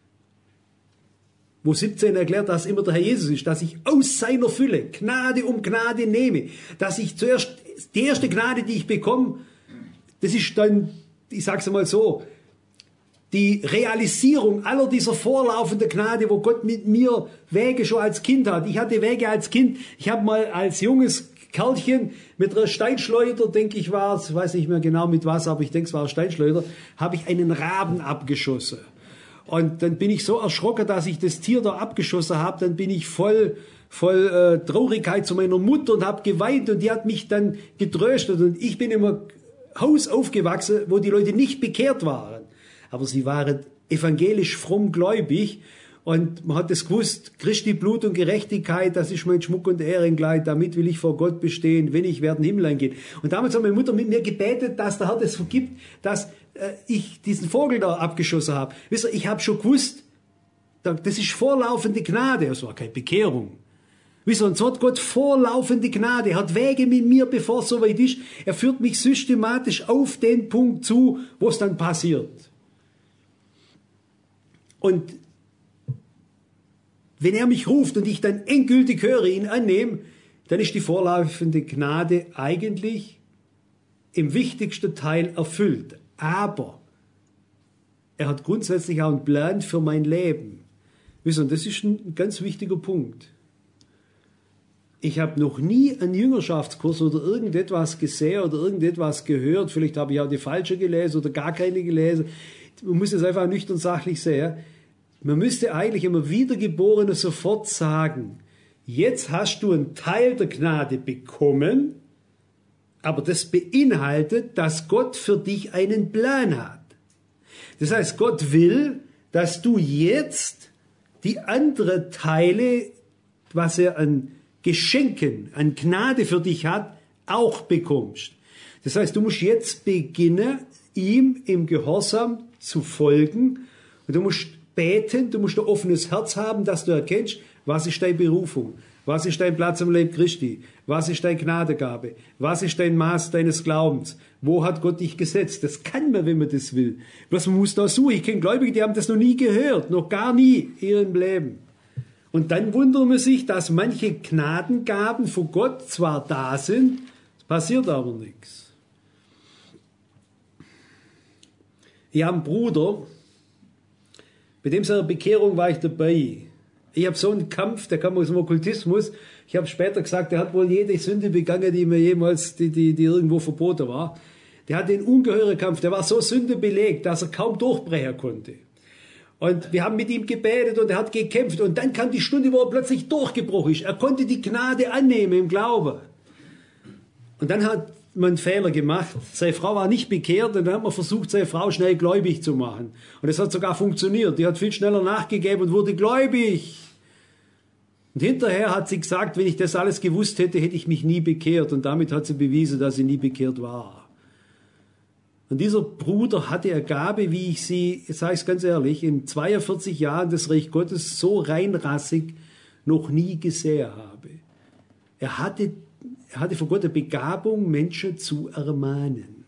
wo siebzehn erklärt, dass immer der Herr Jesus ist, dass ich aus seiner Fülle Gnade um Gnade nehme, dass ich zuerst, die erste Gnade, die ich bekomme, das ist dann, ich sage es mal so, die Realisierung aller dieser vorlaufenden Gnade, wo Gott mit mir Wege schon als Kind hat. Ich hatte Wege als Kind. Ich habe mal als junges Kerlchen mit einer Steinschleuder, denke ich war es, weiß nicht mehr genau mit was, aber ich denke es war eine Steinschleuder, habe ich einen Raben abgeschossen. Und dann bin ich so erschrocken, dass ich das Tier da abgeschossen habe, dann bin ich voll voll äh, Traurigkeit zu meiner Mutter und habe geweint und die hat mich dann getröstet. Und ich bin immer Haus aufgewachsen, wo die Leute nicht bekehrt waren. Aber sie waren evangelisch fromm gläubig Und man hat es gewusst, Christi Blut und Gerechtigkeit, das ist mein Schmuck und Ehrenkleid, damit will ich vor Gott bestehen, wenn ich werde in den Himmel eingehen. Und damals hat meine Mutter mit mir gebetet, dass der Herr das vergibt, dass äh, ich diesen Vogel da abgeschossen habe. Wisst ihr, ich habe schon gewusst, das ist vorlaufende Gnade, das war keine Bekehrung. Wisst ihr, und so hat Gott vorlaufende Gnade, er hat Wege mit mir, bevor es soweit ist. Er führt mich systematisch auf den Punkt zu, wo es dann passiert. Und wenn er mich ruft und ich dann endgültig höre, ihn annehme, dann ist die vorlaufende Gnade eigentlich im wichtigsten Teil erfüllt. Aber er hat grundsätzlich auch einen Plan für mein Leben. Wisst ihr, und das ist ein ganz wichtiger Punkt. Ich habe noch nie einen Jüngerschaftskurs oder irgendetwas gesehen oder irgendetwas gehört. Vielleicht habe ich auch die falsche gelesen oder gar keine gelesen. Man muss es einfach nüchtern sachlich sehen. Man müsste eigentlich immer Wiedergeborene sofort sagen, jetzt hast du einen Teil der Gnade bekommen, aber das beinhaltet, dass Gott für dich einen Plan hat. Das heißt, Gott will, dass du jetzt die anderen Teile, was er an Geschenken, an Gnade für dich hat, auch bekommst. Das heißt, du musst jetzt beginnen, ihm im Gehorsam zu folgen und du musst beten, du musst ein offenes Herz haben, dass du erkennst, was ist deine Berufung, was ist dein Platz im Leib Christi, was ist deine Gnadegabe, was ist dein Maß deines Glaubens, wo hat Gott dich gesetzt. Das kann man, wenn man das will. Bloß man muss da suchen. Ich kenne Gläubige, die haben das noch nie gehört, noch gar nie in ihrem Leben. Und dann wundern wir sich, dass manche Gnadengaben von Gott zwar da sind, es passiert aber nichts. Ich habe einen Bruder, bei dem seiner Bekehrung war ich dabei. Ich habe so einen Kampf, der kam aus dem Okkultismus. Ich habe später gesagt, der hat wohl jede Sünde begangen, die mir jemals, die, die, die irgendwo verboten war. Der hatte einen ungeheuren Kampf, der war so sündebelegt, dass er kaum durchbrechen konnte. Und wir haben mit ihm gebetet und er hat gekämpft. Und dann kam die Stunde, wo er plötzlich durchgebrochen ist. Er konnte die Gnade annehmen im Glauben. Und dann hat man einen Fehler gemacht. Seine Frau war nicht bekehrt und dann hat man versucht, seine Frau schnell gläubig zu machen. Und es hat sogar funktioniert. Die hat viel schneller nachgegeben und wurde gläubig. Und hinterher hat sie gesagt, wenn ich das alles gewusst hätte, hätte ich mich nie bekehrt. Und damit hat sie bewiesen, dass sie nie bekehrt war. Und dieser Bruder hatte eine Gabe, wie ich sie, jetzt sage ich es ganz ehrlich, in zweiundvierzig Jahren des Reich Gottes so reinrassig noch nie gesehen habe. Er hatte Er hatte von Gott eine Begabung, Menschen zu ermahnen.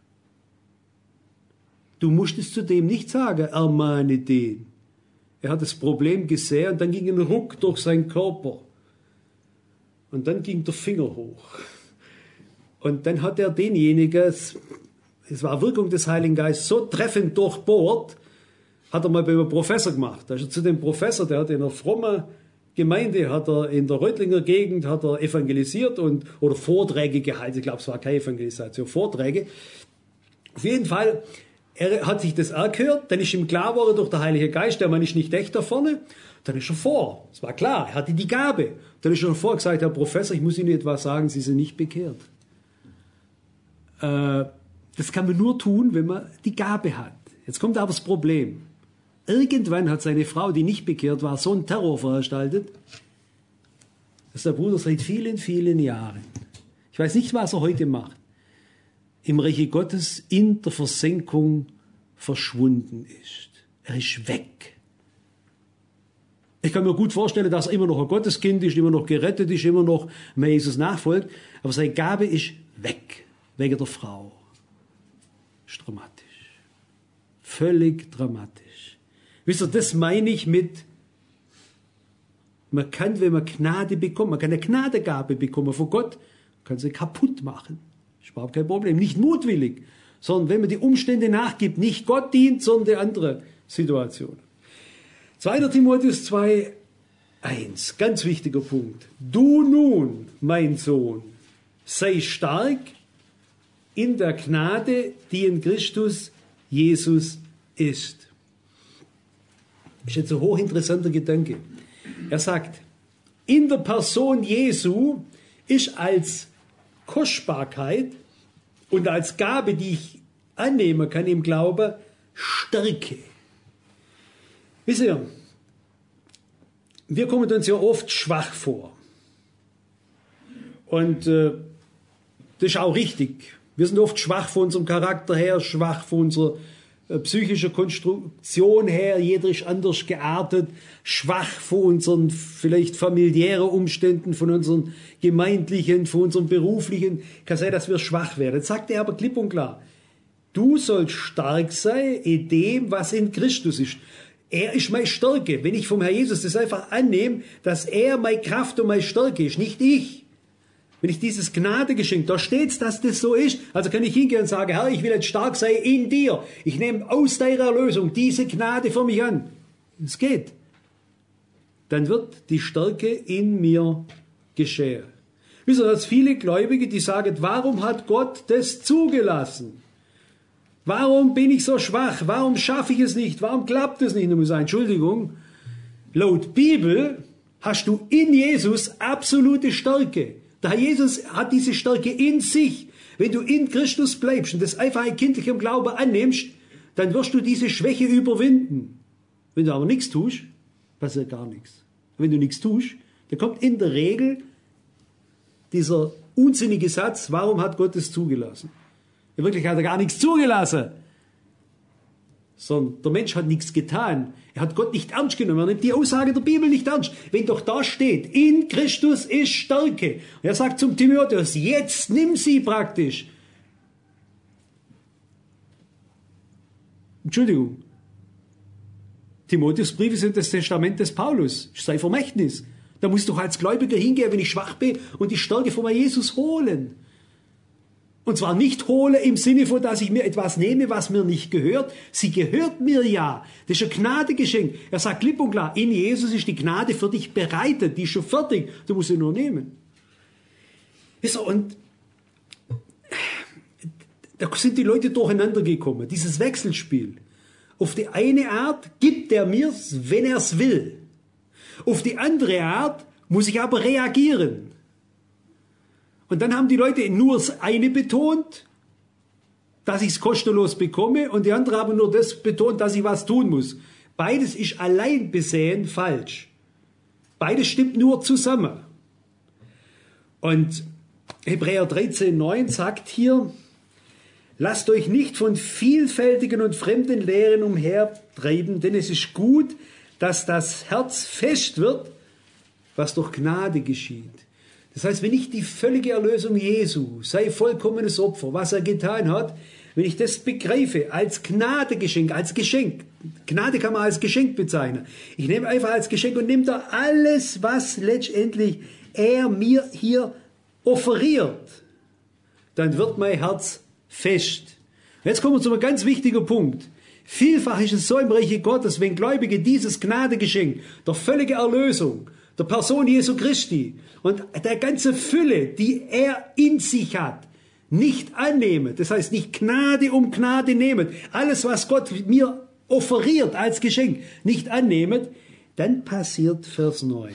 Du musstest zu dem nicht sagen, ermahne den. Er hat das Problem gesehen und dann ging ein Ruck durch seinen Körper. Und dann ging der Finger hoch. Und dann hat er denjenigen, es war Wirkung des Heiligen Geistes, so treffend durchbohrt, hat er mal bei einem Professor gemacht. Also zu dem Professor, der hat in einer frommen Gemeinde, hat er in der Reutlinger Gegend, hat er evangelisiert und, oder Vorträge gehalten. Ich glaube, es war keine Evangelisation, Vorträge. Auf jeden Fall, er hat sich das angehört, dann ist ihm klar geworden durch den Heiligen Geist, der Mann ist nicht echt da vorne, dann ist er vor. Es war klar, er hatte die Gabe. Dann ist er vor gesagt, Herr Professor, ich muss Ihnen etwas sagen, Sie sind nicht bekehrt. Äh, das kann man nur tun, wenn man die Gabe hat. Jetzt kommt aber das Problem. Irgendwann hat seine Frau, die nicht bekehrt war, so einen Terror veranstaltet, dass der Bruder seit vielen, vielen Jahren, ich weiß nicht, was er heute macht, im Reiche Gottes in der Versenkung verschwunden ist. Er ist weg. Ich kann mir gut vorstellen, dass er immer noch ein Gotteskind ist, immer noch gerettet ist, immer noch Jesus nachfolgt, aber seine Gabe ist weg, wegen der Frau. Das ist dramatisch. Völlig dramatisch. Wisst ihr, das meine ich mit, man kann, wenn man Gnade bekommt, man kann eine Gnadegabe bekommen von Gott, kann sie kaputt machen. Das ist überhaupt kein Problem. Nicht mutwillig, sondern wenn man die Umstände nachgibt, nicht Gott dient, sondern die andere Situation. zweiter Timotheus zwei, eins, ganz wichtiger Punkt. Du nun, mein Sohn, sei stark in der Gnade, die in Christus Jesus ist. Das ist jetzt ein hochinteressanter Gedanke. Er sagt, in der Person Jesu ist als Kostbarkeit und als Gabe, die ich annehmen kann im Glauben, Stärke. Wisst ihr, wir kommen uns ja oft schwach vor. Und äh, das ist auch richtig. Wir sind oft schwach von unserem Charakter her, schwach von unserer äh, psychischen Konstruktion her. Jeder ist anders geartet, schwach von unseren vielleicht familiären Umständen, von unseren gemeindlichen, von unseren beruflichen. Kann sein, dass wir schwach werden. Jetzt sagt er aber klipp und klar, du sollst stark sein in dem, was in Christus ist. Er ist meine Stärke. Wenn ich vom Herr Jesus das einfach annehme, dass er meine Kraft und meine Stärke ist, nicht ich. Wenn ich dieses Gnadegeschenk, da steht's, dass das so ist, also kann ich hingehen und sagen, Herr, ich will jetzt stark sein in dir. Ich nehme aus deiner Erlösung diese Gnade für mich an. Es geht. Dann wird die Stärke in mir geschehen. Wisst ihr, dass viele Gläubige, die sagen, warum hat Gott das zugelassen? Warum bin ich so schwach? Warum schaffe ich es nicht? Warum klappt es nicht? Ich muss sagen, Entschuldigung, laut Bibel hast du in Jesus absolute Stärke. Der Herr Jesus hat diese Stärke in sich. Wenn du in Christus bleibst und das einfach in kindlichem Glauben annimmst, dann wirst du diese Schwäche überwinden. Wenn du aber nichts tust, passiert gar nichts. Wenn du nichts tust, dann kommt in der Regel dieser unsinnige Satz, warum hat Gott es zugelassen? In Wirklichkeit hat er gar nichts zugelassen. Sondern der Mensch hat nichts getan. Er hat Gott nicht ernst genommen. Er nimmt die Aussage der Bibel nicht ernst. Wenn doch da steht, in Christus ist Stärke. Und er sagt zum Timotheus, jetzt nimm sie praktisch. Entschuldigung. Timotheus Brief ist das Testament des Paulus. Ist sein Vermächtnis. Da muss ich doch als Gläubiger hingehen, wenn ich schwach bin und die Stärke von Jesus holen. Und zwar nicht hole im Sinne von, dass ich mir etwas nehme, was mir nicht gehört. Sie gehört mir ja. Das ist ein Gnadegeschenk. Er sagt klipp und klar, in Jesus ist die Gnade für dich bereitet. Die ist schon fertig. Du musst sie nur nehmen. Und da sind die Leute durcheinander gekommen. Dieses Wechselspiel. Auf die eine Art gibt er mir's, wenn er's will. Auf die andere Art muss ich aber reagieren. Und dann haben die Leute nur das eine betont, dass ich es kostenlos bekomme, und die andere haben nur das betont, dass ich was tun muss. Beides ist allein besehen falsch. Beides stimmt nur zusammen. Und Hebräer dreizehn neun sagt hier, lasst euch nicht von vielfältigen und fremden Lehren umhertreiben, denn es ist gut, dass das Herz fest wird, was durch Gnade geschieht. Das heißt, wenn ich die völlige Erlösung Jesu, sei vollkommenes Opfer, was er getan hat, wenn ich das begreife als Gnadegeschenk, als Geschenk, Gnade kann man als Geschenk bezeichnen. Ich nehme einfach als Geschenk und nehme da alles, was letztendlich er mir hier offeriert, dann wird mein Herz fest. Jetzt kommen wir zu einem ganz wichtigen Punkt. Vielfach ist es so im Reiche Gottes, wenn Gläubige dieses Gnadegeschenk der völlige Erlösung, der Person Jesu Christi und der ganze Fülle, die er in sich hat, nicht annehmen. Das heißt, nicht Gnade um Gnade nehmen. Alles, was Gott mir offeriert als Geschenk, nicht annehmen. Dann passiert Vers neun.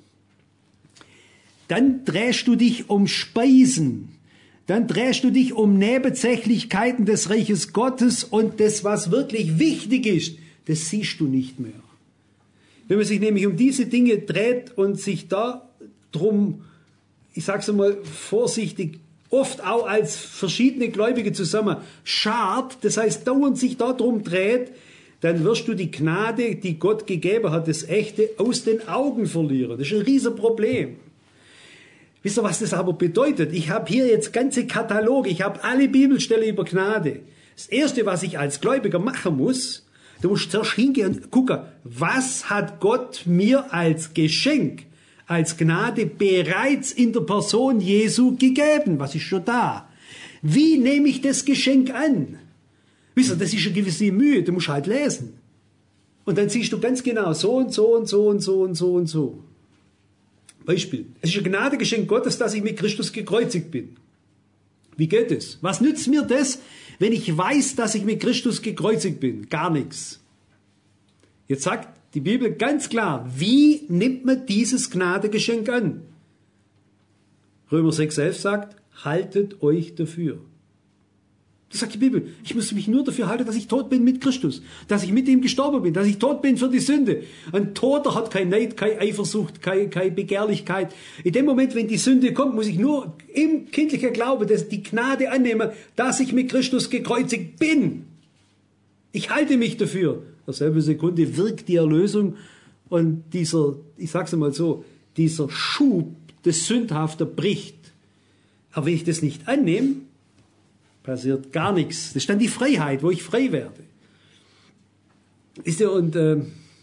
Dann drehst du dich um Speisen. Dann drehst du dich um Nebensächlichkeiten des Reiches Gottes, und das, was wirklich wichtig ist, das siehst du nicht mehr. Wenn man sich nämlich um diese Dinge dreht und sich da drum, ich sag's einmal vorsichtig, oft auch als verschiedene Gläubige zusammen schart, das heißt dauernd sich da drum dreht, dann wirst du die Gnade, die Gott gegeben hat, das Echte, aus den Augen verlieren. Das ist ein Riesenproblem. Wisst ihr, was das aber bedeutet? Ich habe hier jetzt ganze Kataloge, ich habe alle Bibelstellen über Gnade. Das Erste, was ich als Gläubiger machen muss, du musst zuerst hingehen und gucken, was hat Gott mir als Geschenk, als Gnade bereits in der Person Jesu gegeben? Was ist schon da? Wie nehme ich das Geschenk an? Wisst ihr, das ist eine gewisse Mühe, du musst halt lesen. Und dann siehst du ganz genau, so und so und so und so und so und so. Beispiel. Es ist ein Gnadegeschenk Gottes, dass ich mit Christus gekreuzigt bin. Wie geht es? Was nützt mir das, wenn ich weiß, dass ich mit Christus gekreuzigt bin? Gar nichts. Jetzt sagt die Bibel ganz klar, wie nimmt man dieses Gnadegeschenk an? Römer sechs elf sagt, haltet euch dafür. Das sagt die Bibel. Ich muss mich nur dafür halten, dass ich tot bin mit Christus. Dass ich mit ihm gestorben bin. Dass ich tot bin für die Sünde. Ein Toter hat kein Neid, keine Eifersucht, keine, keine Begehrlichkeit. In dem Moment, wenn die Sünde kommt, muss ich nur im kindlichen Glauben dass die Gnade annehmen, dass ich mit Christus gekreuzigt bin. Ich halte mich dafür. In derselben Sekunde wirkt die Erlösung und dieser, ich sag's einmal so, dieser Schub des Sündhaften bricht. Aber wenn ich das nicht annehme, passiert gar nichts. Das ist dann die Freiheit, wo ich frei werde. Ist ja, und äh,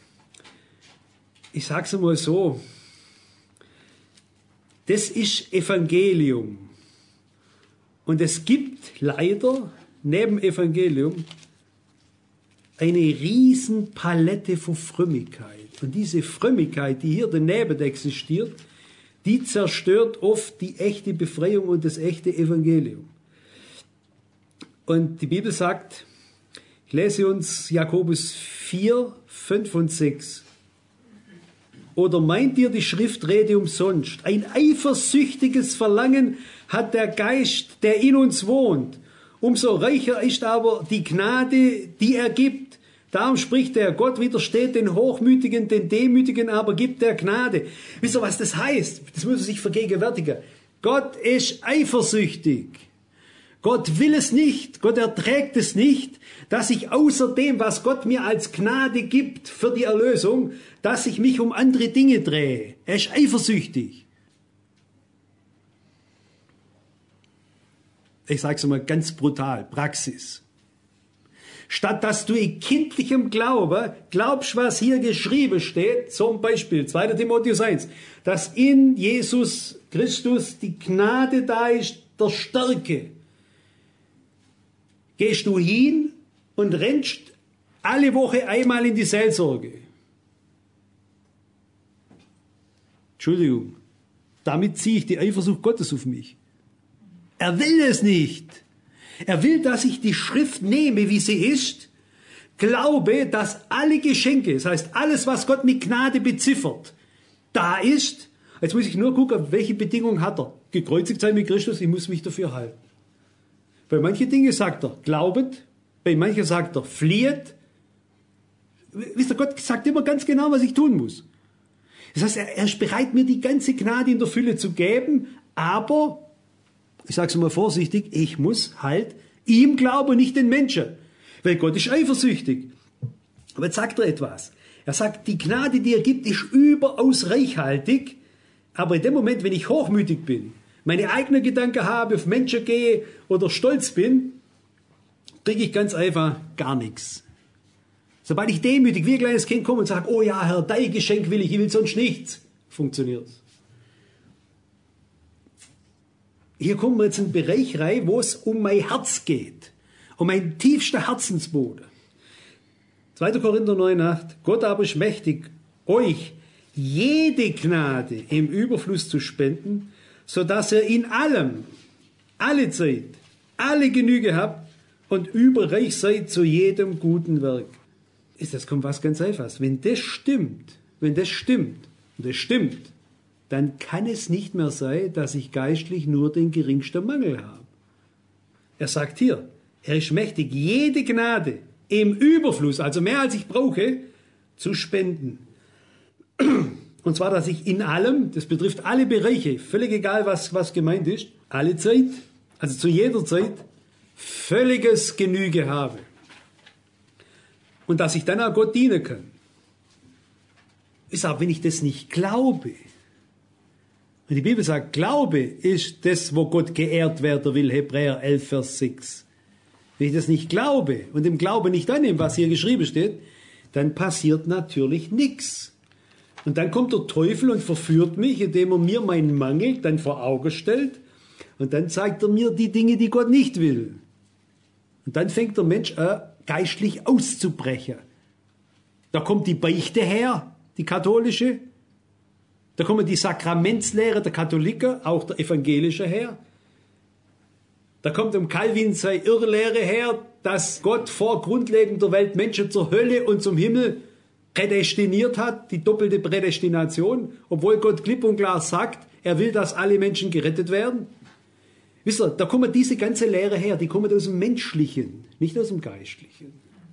ich sage es mal so, das ist Evangelium. Und es gibt leider neben Evangelium eine riesen Palette von Frömmigkeit. Und diese Frömmigkeit, die hier daneben existiert, die zerstört oft die echte Befreiung und das echte Evangelium. Und die Bibel sagt, ich lese uns Jakobus vier, fünf und sechs. Oder meint ihr, die Schrift rede umsonst? Ein eifersüchtiges Verlangen hat der Geist, der in uns wohnt. Umso reicher ist aber die Gnade, die er gibt. Darum spricht er, Gott widersteht den Hochmütigen, den Demütigen aber gibt er Gnade. Wisst ihr, was das heißt? Das muss man sich vergegenwärtigen. Gott ist eifersüchtig. Gott will es nicht, Gott erträgt es nicht, dass ich außer dem, was Gott mir als Gnade gibt für die Erlösung, dass ich mich um andere Dinge drehe. Er ist eifersüchtig. Ich sage es mal ganz brutal, Praxis. Statt dass du in kindlichem Glaube glaubst, was hier geschrieben steht, zum Beispiel zweiter Timotheus eins, dass in Jesus Christus die Gnade da ist, der Stärke, gehst du hin und rennst alle Woche einmal in die Seelsorge. Entschuldigung, damit ziehe ich die Eifersucht Gottes auf mich. Er will es nicht. Er will, dass ich die Schrift nehme, wie sie ist, glaube, dass alle Geschenke, das heißt alles, was Gott mit Gnade beziffert, da ist. Jetzt muss ich nur gucken, welche Bedingungen hat er. Gekreuzigt sein mit Christus, ich muss mich dafür halten. Bei manchen Dingen sagt er, glaubet, bei manchen sagt er, flieht. Wisst ihr, Gott sagt immer ganz genau, was ich tun muss. Das heißt, er, er ist bereit, mir die ganze Gnade in der Fülle zu geben, aber, ich sage es mal vorsichtig, ich muss halt ihm glauben, nicht den Menschen. Weil Gott ist eifersüchtig. Aber jetzt sagt er etwas. Er sagt, die Gnade, die er gibt, ist überaus reichhaltig, aber in dem Moment, wenn ich hochmütig bin, meine eigenen Gedanken habe, auf Menschen gehe oder stolz bin, kriege ich ganz einfach gar nichts. Sobald ich demütig wie ein kleines Kind komme und sage, oh ja, Herr, dein Geschenk will ich, ich will sonst nichts, funktioniert es. Hier kommen wir jetzt in einen Bereich rein, wo es um mein Herz geht, um mein tiefster Herzensboden. zweiter Korinther neun, acht, Gott aber ist mächtig, euch jede Gnade im Überfluss zu spenden, sodass ihr in allem, alle Zeit, alle Genüge habt und überreich seid zu jedem guten Werk. Ist das kommt was ganz Einfaches. Wenn das stimmt, wenn das stimmt, und das stimmt, dann kann es nicht mehr sein, dass ich geistlich nur den geringsten Mangel habe. Er sagt hier, er ist mächtig, jede Gnade im Überfluss, also mehr als ich brauche, zu spenden. Und zwar, dass ich in allem, das betrifft alle Bereiche, völlig egal, was, was gemeint ist, alle Zeit, also zu jeder Zeit, völliges Genüge habe. Und dass ich dann auch Gott dienen kann. Ich sage, wenn ich das nicht glaube, und die Bibel sagt, Glaube ist das, wo Gott geehrt werden will, Hebräer elf, Vers sechs. Wenn ich das nicht glaube und im Glauben nicht annehme, was hier geschrieben steht, dann passiert natürlich nichts. Und dann kommt der Teufel und verführt mich, indem er mir meinen Mangel dann vor Augen stellt. Und dann zeigt er mir die Dinge, die Gott nicht will. Und dann fängt der Mensch an, geistlich auszubrechen. Da kommt die Beichte her, die katholische. Da kommen die Sakramentslehre der Katholiker, auch der evangelische her. Da kommt um Calvin seine Irrlehre her, dass Gott vor Grundlegung der Welt Menschen zur Hölle und zum Himmel prädestiniert hat, die doppelte Prädestination, obwohl Gott klipp und klar sagt, er will, dass alle Menschen gerettet werden. Wisst ihr, da kommt diese ganze Lehre her, die kommt aus dem Menschlichen, nicht aus dem Geistlichen.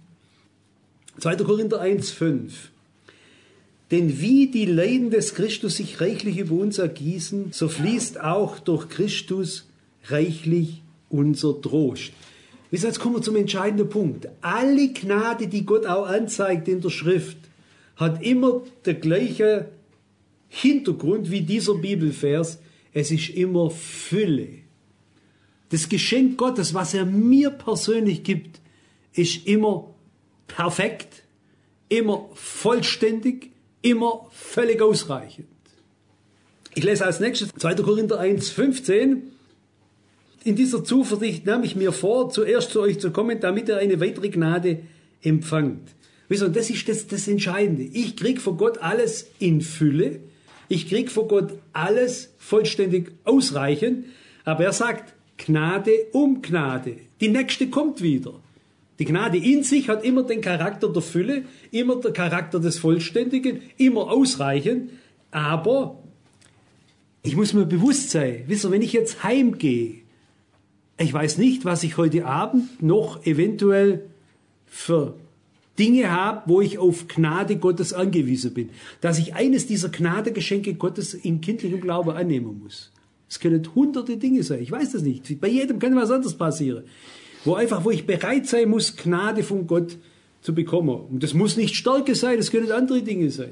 zweiter Korinther eins, fünf. Denn wie die Leiden des Christus sich reichlich über uns ergießen, so fließt auch durch Christus reichlich unser Trost. Wisst ihr, jetzt kommen wir zum entscheidenden Punkt. Alle Gnade, die Gott auch anzeigt in der Schrift, hat immer der gleiche Hintergrund wie dieser Bibelvers. Es ist immer Fülle. Das Geschenk Gottes, was er mir persönlich gibt, ist immer perfekt, immer vollständig, immer völlig ausreichend. Ich lese als nächstes zweiter Korinther eins, fünfzehn. In dieser Zuversicht nahm ich mir vor, zuerst zu euch zu kommen, damit ihr eine weitere Gnade empfangt. Wisst ihr, das ist das, das Entscheidende. Ich krieg von Gott alles in Fülle. Ich krieg von Gott alles vollständig ausreichend. Aber er sagt, Gnade um Gnade. Die nächste kommt wieder. Die Gnade in sich hat immer den Charakter der Fülle, immer der Charakter des Vollständigen, immer ausreichend. Aber ich muss mir bewusst sein, wisst ihr, wenn ich jetzt heimgehe, ich weiß nicht, was ich heute Abend noch eventuell für Dinge habe, wo ich auf Gnade Gottes angewiesen bin. Dass ich eines dieser Gnadengeschenke Gottes in kindlichem Glauben annehmen muss. Es können hunderte Dinge sein, ich weiß das nicht. Bei jedem kann was anderes passieren. Wo einfach, wo ich bereit sein muss, Gnade von Gott zu bekommen. Und das muss nicht Stärke sein, das können andere Dinge sein.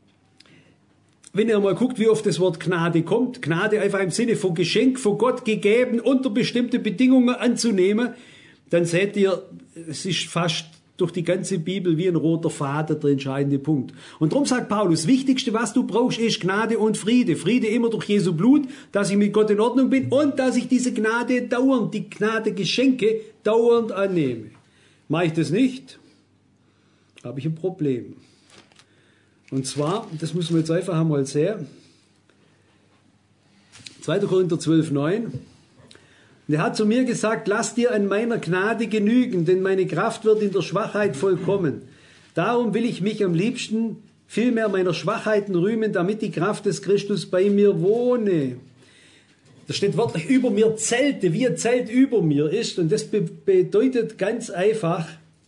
Wenn ihr mal guckt, wie oft das Wort Gnade kommt, Gnade einfach im Sinne von Geschenk von Gott gegeben, unter bestimmte Bedingungen anzunehmen, dann seht ihr, es ist fast durch die ganze Bibel wie ein roter Faden der entscheidende Punkt. Und darum sagt Paulus, das Wichtigste, was du brauchst, ist Gnade und Friede. Friede immer durch Jesu Blut, dass ich mit Gott in Ordnung bin und dass ich diese Gnade dauernd, die Gnadegeschenke dauernd annehme. Mache ich das nicht, habe ich ein Problem. Und zwar, das müssen wir jetzt einfach einmal sehen, zweiter Korinther zwölf, neun. Und er hat zu mir gesagt, lass dir an meiner Gnade genügen, denn meine Kraft wird in der Schwachheit vollkommen. Darum will ich mich am liebsten vielmehr meiner Schwachheiten rühmen, damit die Kraft des Christus bei mir wohne. Da steht wörtlich über mir Zelte, wie ein Zelt über mir ist. Und das be- bedeutet ganz einfach,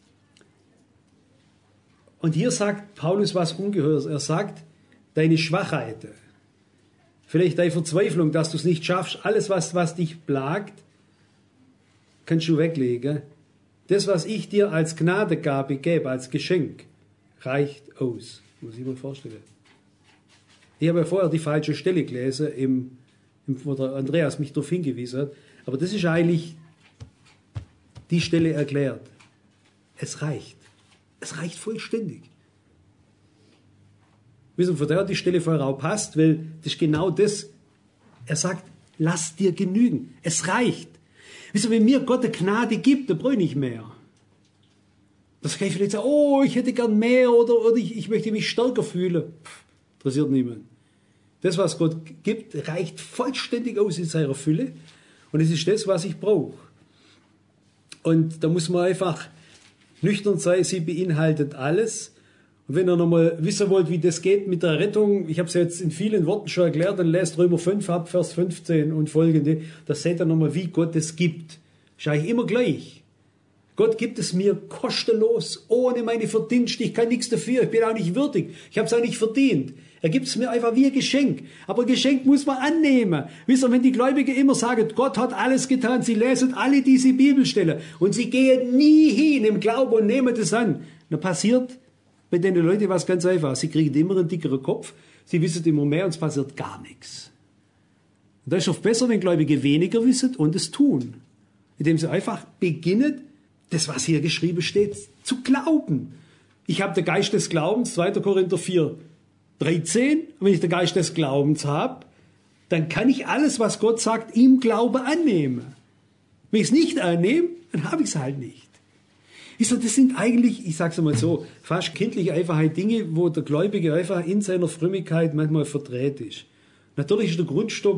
und hier sagt Paulus was Ungeheuers. Er sagt, deine Schwachheiten, vielleicht deine Verzweiflung, dass du es nicht schaffst, alles, was, was dich plagt, kannst du weglegen. Das, was ich dir als Gnadengabe gebe, als Geschenk, reicht aus. Muss ich mir vorstellen. Ich habe ja vorher die falsche Stelle gelesen, im, im, wo der Andreas mich darauf hingewiesen hat. Aber das ist eigentlich die Stelle erklärt. Es reicht. Es reicht vollständig. Wissen, von daher die Stelle vorher auch passt, weil das ist genau das. Er sagt, lass dir genügen. Es reicht. Wissen, wenn mir Gott eine Gnade gibt, dann brauche ich nicht mehr. Das kann ich vielleicht sagen, oh, ich hätte gern mehr oder, oder ich, ich möchte mich stärker fühlen. Pff, interessiert niemand. Das, was Gott gibt, reicht vollständig aus in seiner Fülle. Und es ist das, was ich brauche. Und da muss man einfach nüchtern sein, sie beinhaltet alles. Und wenn ihr nochmal wissen wollt, wie das geht mit der Rettung, ich habe es jetzt in vielen Worten schon erklärt, dann lest Römer fünf ab, Vers fünfzehn und folgende. Da seht ihr nochmal, wie Gott es gibt. Ist eigentlich immer gleich. Gott gibt es mir kostenlos, ohne meine Verdienste. Ich kann nichts dafür, ich bin auch nicht würdig. Ich habe es auch nicht verdient. Er gibt es mir einfach wie ein Geschenk. Aber ein Geschenk muss man annehmen. Wisst ihr, wenn die Gläubigen immer sagen, Gott hat alles getan, sie lesen alle diese Bibelstellen und sie gehen nie hin im Glauben und nehmen das an, dann passiert bei den Leuten was ganz einfach. Sie kriegen immer einen dickeren Kopf, sie wissen immer mehr und es passiert gar nichts. Und da ist es oft besser, wenn Gläubige weniger wissen und es tun. Indem sie einfach beginnen, das, was hier geschrieben steht, zu glauben. Ich habe den Geist des Glaubens, zweiter Korinther vier, dreizehn. Und wenn ich den Geist des Glaubens habe, dann kann ich alles, was Gott sagt, im Glauben annehmen. Wenn ich es nicht annehme, dann habe ich es halt nicht. Ich sage, das sind eigentlich, ich sage es mal so, fast kindliche Einfachheit Dinge, wo der Gläubige einfach in seiner Frömmigkeit manchmal verdreht ist. Natürlich ist der Grundstock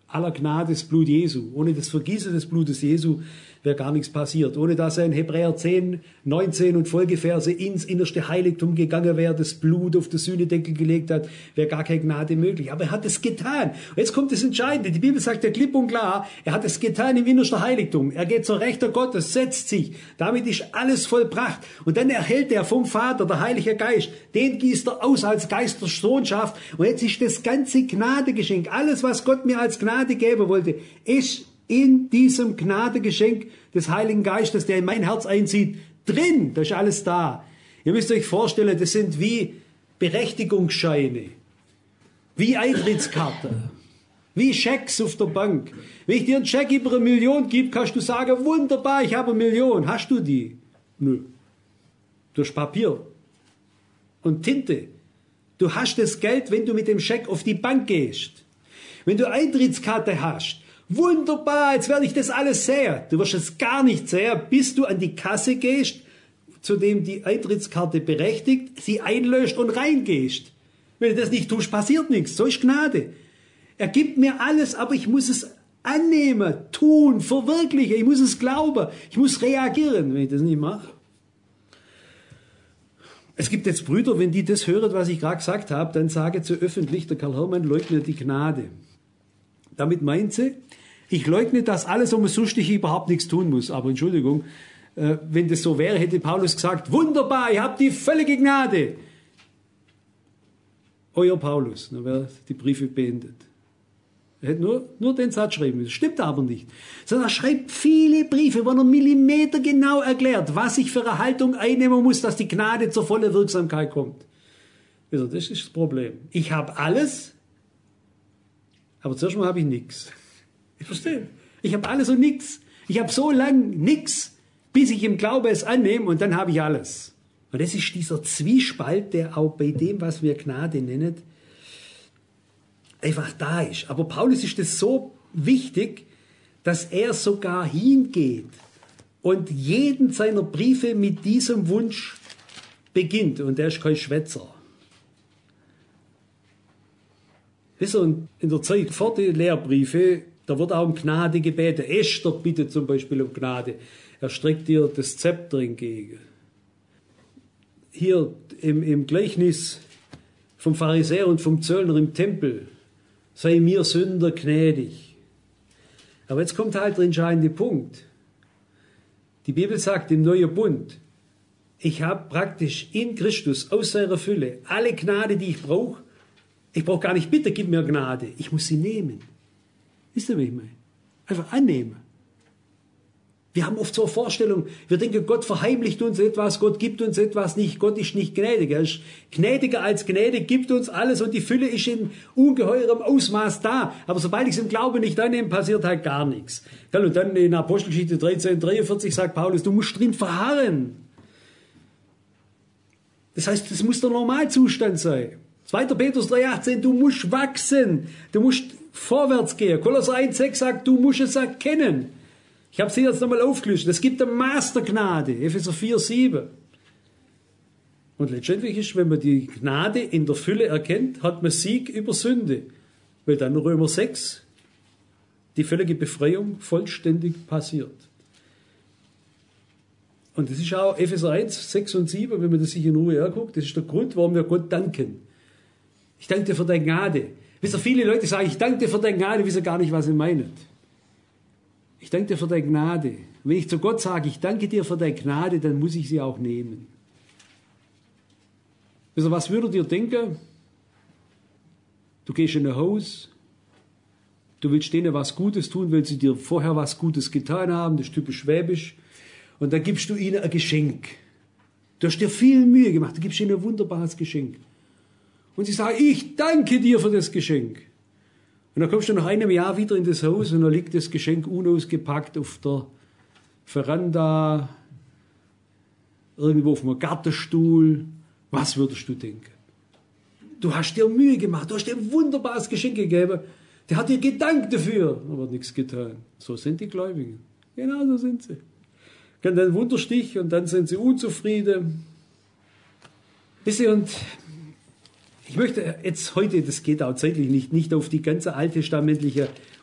aller Gnade das Blut Jesu. Ohne das Vergießen des Blutes Jesu wäre gar nichts passiert. Ohne dass er in Hebräer zehn, neunzehn und Folgeverse ins innerste Heiligtum gegangen wäre, das Blut auf den Sühnedeckel gelegt hat, wäre gar keine Gnade möglich. Aber er hat es getan. Und jetzt kommt das Entscheidende. Die Bibel sagt ja klipp und klar, er hat es getan im innersten Heiligtum. Er geht zur Rechter Gottes, setzt sich. Damit ist alles vollbracht. Und dann erhält er vom Vater, der Heilige Geist, den gießt er aus als Geist der Sohnschaft. Und jetzt ist das ganze Gnadegeschenk, alles, was Gott mir als Gnade geben wollte, ist in diesem Gnadegeschenk des Heiligen Geistes, der in mein Herz einzieht, drin. Da ist alles da. Ihr müsst euch vorstellen, das sind wie Berechtigungsscheine, wie Eintrittskarten, wie Schecks auf der Bank. Wenn ich dir einen Scheck über eine Million gebe, kannst du sagen, wunderbar, ich habe eine Million. Hast du die? Nö. Du hast Papier und Tinte. Du hast das Geld, wenn du mit dem Scheck auf die Bank gehst. Wenn du Eintrittskarte hast, wunderbar, jetzt werde ich das alles sehen. Du wirst es gar nicht sehen, bis du an die Kasse gehst, zu dem die Eintrittskarte berechtigt, sie einlöst und reingehst. Wenn du das nicht tust, passiert nichts. So ist Gnade. Er gibt mir alles, aber ich muss es annehmen, tun, verwirklichen. Ich muss es glauben. Ich muss reagieren, wenn ich das nicht mache. Es gibt jetzt Brüder, wenn die das hören, was ich gerade gesagt habe, dann sagen sie öffentlich, der Karl Hermann leugnet die Gnade. Damit meint sie, ich leugne das alles, um sonst ich überhaupt nichts tun muss. Aber Entschuldigung, äh, wenn das so wäre, hätte Paulus gesagt, wunderbar, ihr habt die völlige Gnade. Euer Paulus, dann wäre die Briefe beendet. Er hätte nur, nur den Satz schreiben müssen. Stimmt aber nicht. Sondern er schreibt viele Briefe, wo er Millimeter genau erklärt, was ich für eine Haltung einnehmen muss, dass die Gnade zur vollen Wirksamkeit kommt. Also das ist das Problem. Ich habe alles, aber zuerst mal habe ich nichts. Ich verstehe. Ich habe alles und nichts. Ich habe so lange nichts, bis ich im Glaube es annehme und dann habe ich alles. Und das ist dieser Zwiespalt, der auch bei dem, was wir Gnade nennen, einfach da ist. Aber Paulus ist das so wichtig, dass er sogar hingeht und jeden seiner Briefe mit diesem Wunsch beginnt. Und der ist kein Schwätzer. Wisst ihr, in der Zeit vor den Lehrbriefe, da wird auch um Gnade gebeten. Esther bittet zum Beispiel um Gnade. Er streckt dir das Zepter entgegen. Hier im, im Gleichnis vom Pharisäer und vom Zöllner im Tempel, sei mir Sünder gnädig. Aber jetzt kommt halt der entscheidende Punkt. Die Bibel sagt im Neuen Bund, ich habe praktisch in Christus aus seiner Fülle alle Gnade, die ich brauche. Ich brauche gar nicht, bitte gib mir Gnade. Ich muss sie nehmen. Wisst ihr, wie ich meine? Einfach annehmen. Wir haben oft so eine Vorstellung, wir denken, Gott verheimlicht uns etwas, Gott gibt uns etwas nicht, Gott ist nicht gnädig. Er ist gnädiger als Gnädig, gibt uns alles und die Fülle ist in ungeheurem Ausmaß da. Aber sobald ich es im Glauben nicht annehme, passiert halt gar nichts. Und dann in Apostelgeschichte dreizehn dreiundvierzig sagt Paulus, du musst drin verharren. Das heißt, das muss der Normalzustand sein. zweiter Petrus drei achtzehn, du musst wachsen, du musst vorwärts gehen. Kolosser eins sechs sagt, du musst es erkennen. Ich habe es hier jetzt nochmal aufgelistet. Es gibt eine Mastergnade, Epheser vier sieben. Und letztendlich ist, wenn man die Gnade in der Fülle erkennt, hat man Sieg über Sünde. Weil dann Römer sechs die völlige Befreiung vollständig passiert. Und das ist auch Epheser eins, sechs und sieben, wenn man das sich in Ruhe anguckt, das ist der Grund, warum wir Gott danken. Ich danke dir für deine Gnade. Wisst ihr, viele Leute sagen, ich danke dir für deine Gnade, wissen gar nicht, was sie meinen. Ich danke dir für deine Gnade. Und wenn ich zu Gott sage, ich danke dir für deine Gnade, dann muss ich sie auch nehmen. Wisst ihr, was würdet ihr denken? Du gehst in ein Haus, du willst denen was Gutes tun, weil sie dir vorher was Gutes getan haben, das ist typisch schwäbisch, und dann gibst du ihnen ein Geschenk. Du hast dir viel Mühe gemacht, du gibst ihnen ein wunderbares Geschenk. Und sie sagen, ich danke dir für das Geschenk. Und dann kommst du nach einem Jahr wieder in das Haus und da liegt das Geschenk unausgepackt auf der Veranda, irgendwo auf einem Gartenstuhl. Was würdest du denken? Du hast dir Mühe gemacht, du hast dir ein wunderbares Geschenk gegeben. Der hat dir gedankt dafür, aber nichts getan. So sind die Gläubigen. Genau so sind sie. Dann ein Wunderstich und dann sind sie unzufrieden. Wisst ihr, und ich möchte jetzt heute, das geht auch zeitlich nicht, nicht auf die ganze alttestamentliche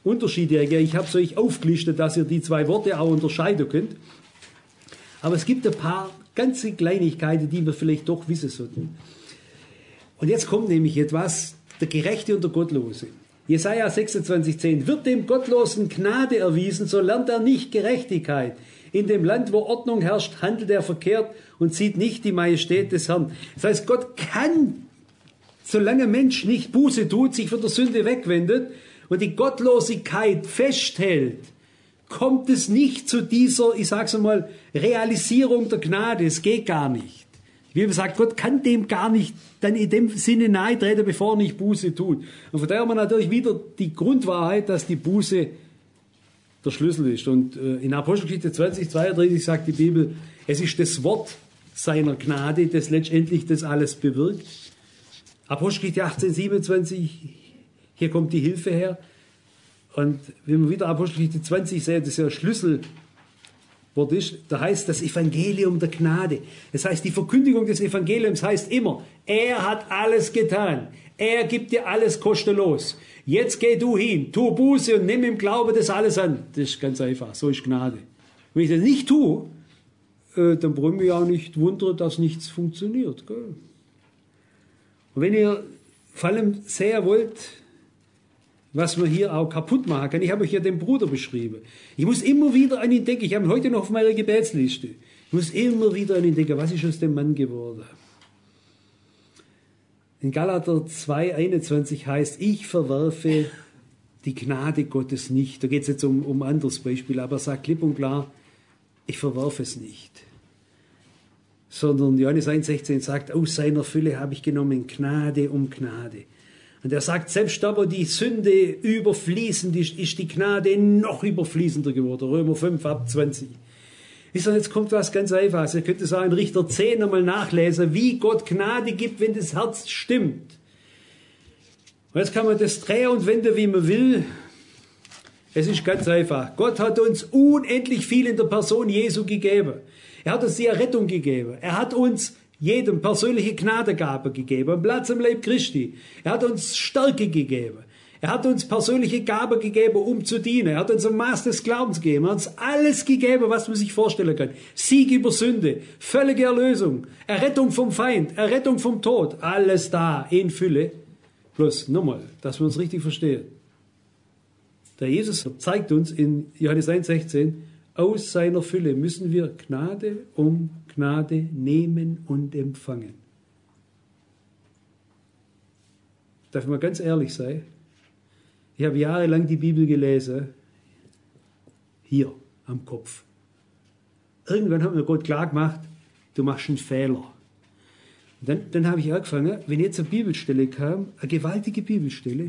Unterschiede ergeben. Ich habe es euch aufgelistet, dass ihr die zwei Worte auch unterscheiden könnt. Aber es gibt ein paar ganze Kleinigkeiten, die wir vielleicht doch wissen sollten. Und jetzt kommt nämlich etwas, der Gerechte und der Gottlose. Jesaja sechsundzwanzig zehn. Wird dem Gottlosen Gnade erwiesen, so lernt er nicht Gerechtigkeit. In dem Land, wo Ordnung herrscht, handelt er verkehrt und sieht nicht die Majestät des Herrn. Das heißt, Gott kann, solange Mensch nicht Buße tut, sich von der Sünde wegwendet und die Gottlosigkeit festhält, kommt es nicht zu dieser, ich sag's einmal, Realisierung der Gnade. Es geht gar nicht. Die Bibel sagt, Gott kann dem gar nicht dann in dem Sinne nahe treten, bevor er nicht Buße tut. Und von daher haben wir natürlich wieder die Grundwahrheit, dass die Buße der Schlüssel ist. Und in Apostelgeschichte zwanzig zweiunddreißig sagt die Bibel, es ist das Wort seiner Gnade, das letztendlich das alles bewirkt. Apostelgeschichte achtzehn siebenundzwanzig, hier kommt die Hilfe her. Und wenn wir wieder Apostelgeschichte zwanzig sehen, das ist ja ein Schlüsselwort ist, da heißt das Evangelium der Gnade. Das heißt, die Verkündigung des Evangeliums heißt immer, er hat alles getan. Er gibt dir alles kostenlos. Jetzt geh du hin, tu Buße und nimm im Glauben das alles an. Das ist ganz einfach, so ist Gnade. Wenn ich das nicht tue, äh, dann brauche ich mich auch nicht wundern, dass nichts funktioniert. Gell? Und wenn ihr vor allem sehr wollt, was man hier auch kaputt machen kann, ich habe euch ja den Bruder beschrieben. Ich muss immer wieder an ihn denken, ich habe ihn heute noch auf meiner Gebetsliste. Ich muss immer wieder an ihn denken, was ist aus dem Mann geworden? In Galater zwei einundzwanzig heißt, ich verwerfe die Gnade Gottes nicht. Da geht es jetzt um, um ein anderes Beispiel, aber er sagt klipp und klar, ich verwerfe es nicht. Sondern Johannes eins sechzehn sagt, aus seiner Fülle habe ich genommen Gnade um Gnade. Und er sagt, selbst da, wo die Sünde überfließend ist, ist die Gnade noch überfließender geworden. Römer fünf ab zwanzig. Wisst ihr, jetzt kommt was ganz Einfaches. Ihr könnt es auch in Richter zehn nochmal nachlesen, wie Gott Gnade gibt, wenn das Herz stimmt. Und jetzt kann man das drehen und wenden, wie man will. Es ist ganz einfach. Gott hat uns unendlich viel in der Person Jesu gegeben. Er hat uns die Errettung gegeben. Er hat uns jedem persönliche Gnadegabe gegeben, einen Platz im Leib Christi. Er hat uns Stärke gegeben. Er hat uns persönliche Gabe gegeben, um zu dienen. Er hat uns ein Maß des Glaubens gegeben. Er hat uns alles gegeben, was man sich vorstellen kann. Sieg über Sünde, völlige Erlösung, Errettung vom Feind, Errettung vom Tod. Alles da in Fülle. Bloß nochmal, dass wir uns richtig verstehen. Der Jesus zeigt uns in Johannes eins sechzehn, aus seiner Fülle müssen wir Gnade um Gnade nehmen und empfangen. Darf ich mal ganz ehrlich sein? Ich habe jahrelang die Bibel gelesen, hier am Kopf. Irgendwann hat mir Gott klar gemacht, du machst einen Fehler. Und dann, dann habe ich angefangen, wenn jetzt eine Bibelstelle kam, eine gewaltige Bibelstelle,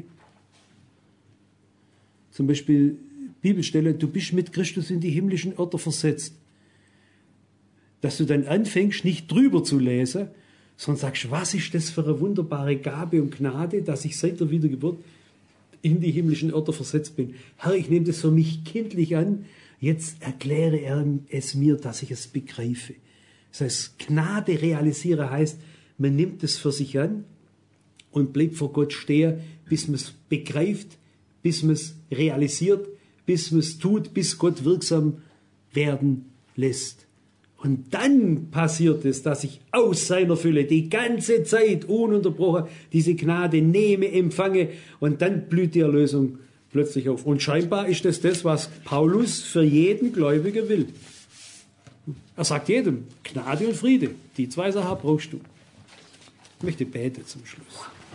zum Beispiel Bibelstelle, du bist mit Christus in die himmlischen Orte versetzt, dass du dann anfängst, nicht drüber zu lesen, sondern sagst, was ist das für eine wunderbare Gabe und Gnade, dass ich seit der Wiedergeburt in die himmlischen Orte versetzt bin. Herr, ich nehme das für mich kindlich an, jetzt erkläre er es mir, dass ich es begreife. Das heißt, Gnade realisieren heißt, man nimmt es für sich an und bleibt vor Gott stehen, bis man es begreift, bis man es realisiert, bis man es tut, bis Gott wirksam werden lässt. Und dann passiert es, dass ich aus seiner Fülle die ganze Zeit ununterbrochen diese Gnade nehme, empfange und dann blüht die Erlösung plötzlich auf. Und scheinbar ist das das, was Paulus für jeden Gläubigen will. Er sagt jedem, Gnade und Friede, die zwei Sachen brauchst du. Ich möchte beten zum Schluss.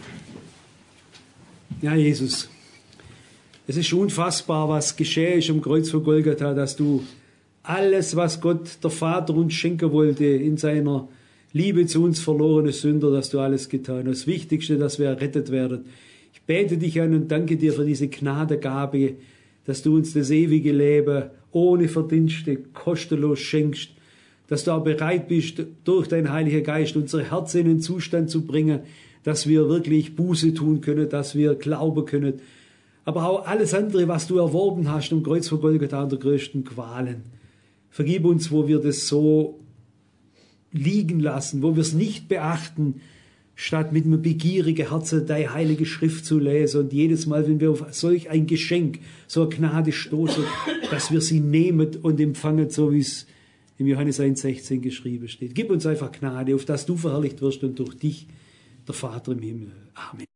Ja, Jesus, es ist unfassbar, was geschehen ist am Kreuz von Golgatha, dass du alles, was Gott, der Vater, uns schenken wollte, in seiner Liebe zu uns verlorene Sünder, dass du alles getan hast. Das Wichtigste, dass wir errettet werden. Ich bete dich an und danke dir für diese Gnadengabe, dass du uns das ewige Leben ohne Verdienste kostenlos schenkst, dass du auch bereit bist, durch deinen Heiligen Geist unser Herz in den Zustand zu bringen, dass wir wirklich Buße tun können, dass wir glauben können, aber auch alles andere, was du erworben hast am Kreuz von Golgatha, an der größten Qualen. Vergib uns, wo wir das so liegen lassen, wo wir es nicht beachten, statt mit einem begierigen Herzen deine heilige Schrift zu lesen und jedes Mal, wenn wir auf solch ein Geschenk, so eine Gnade stoßen, dass wir sie nehmen und empfangen, so wie es im Johannes eins sechzehn geschrieben steht. Gib uns einfach Gnade, auf dass du verherrlicht wirst und durch dich der Vater im Himmel. Amen.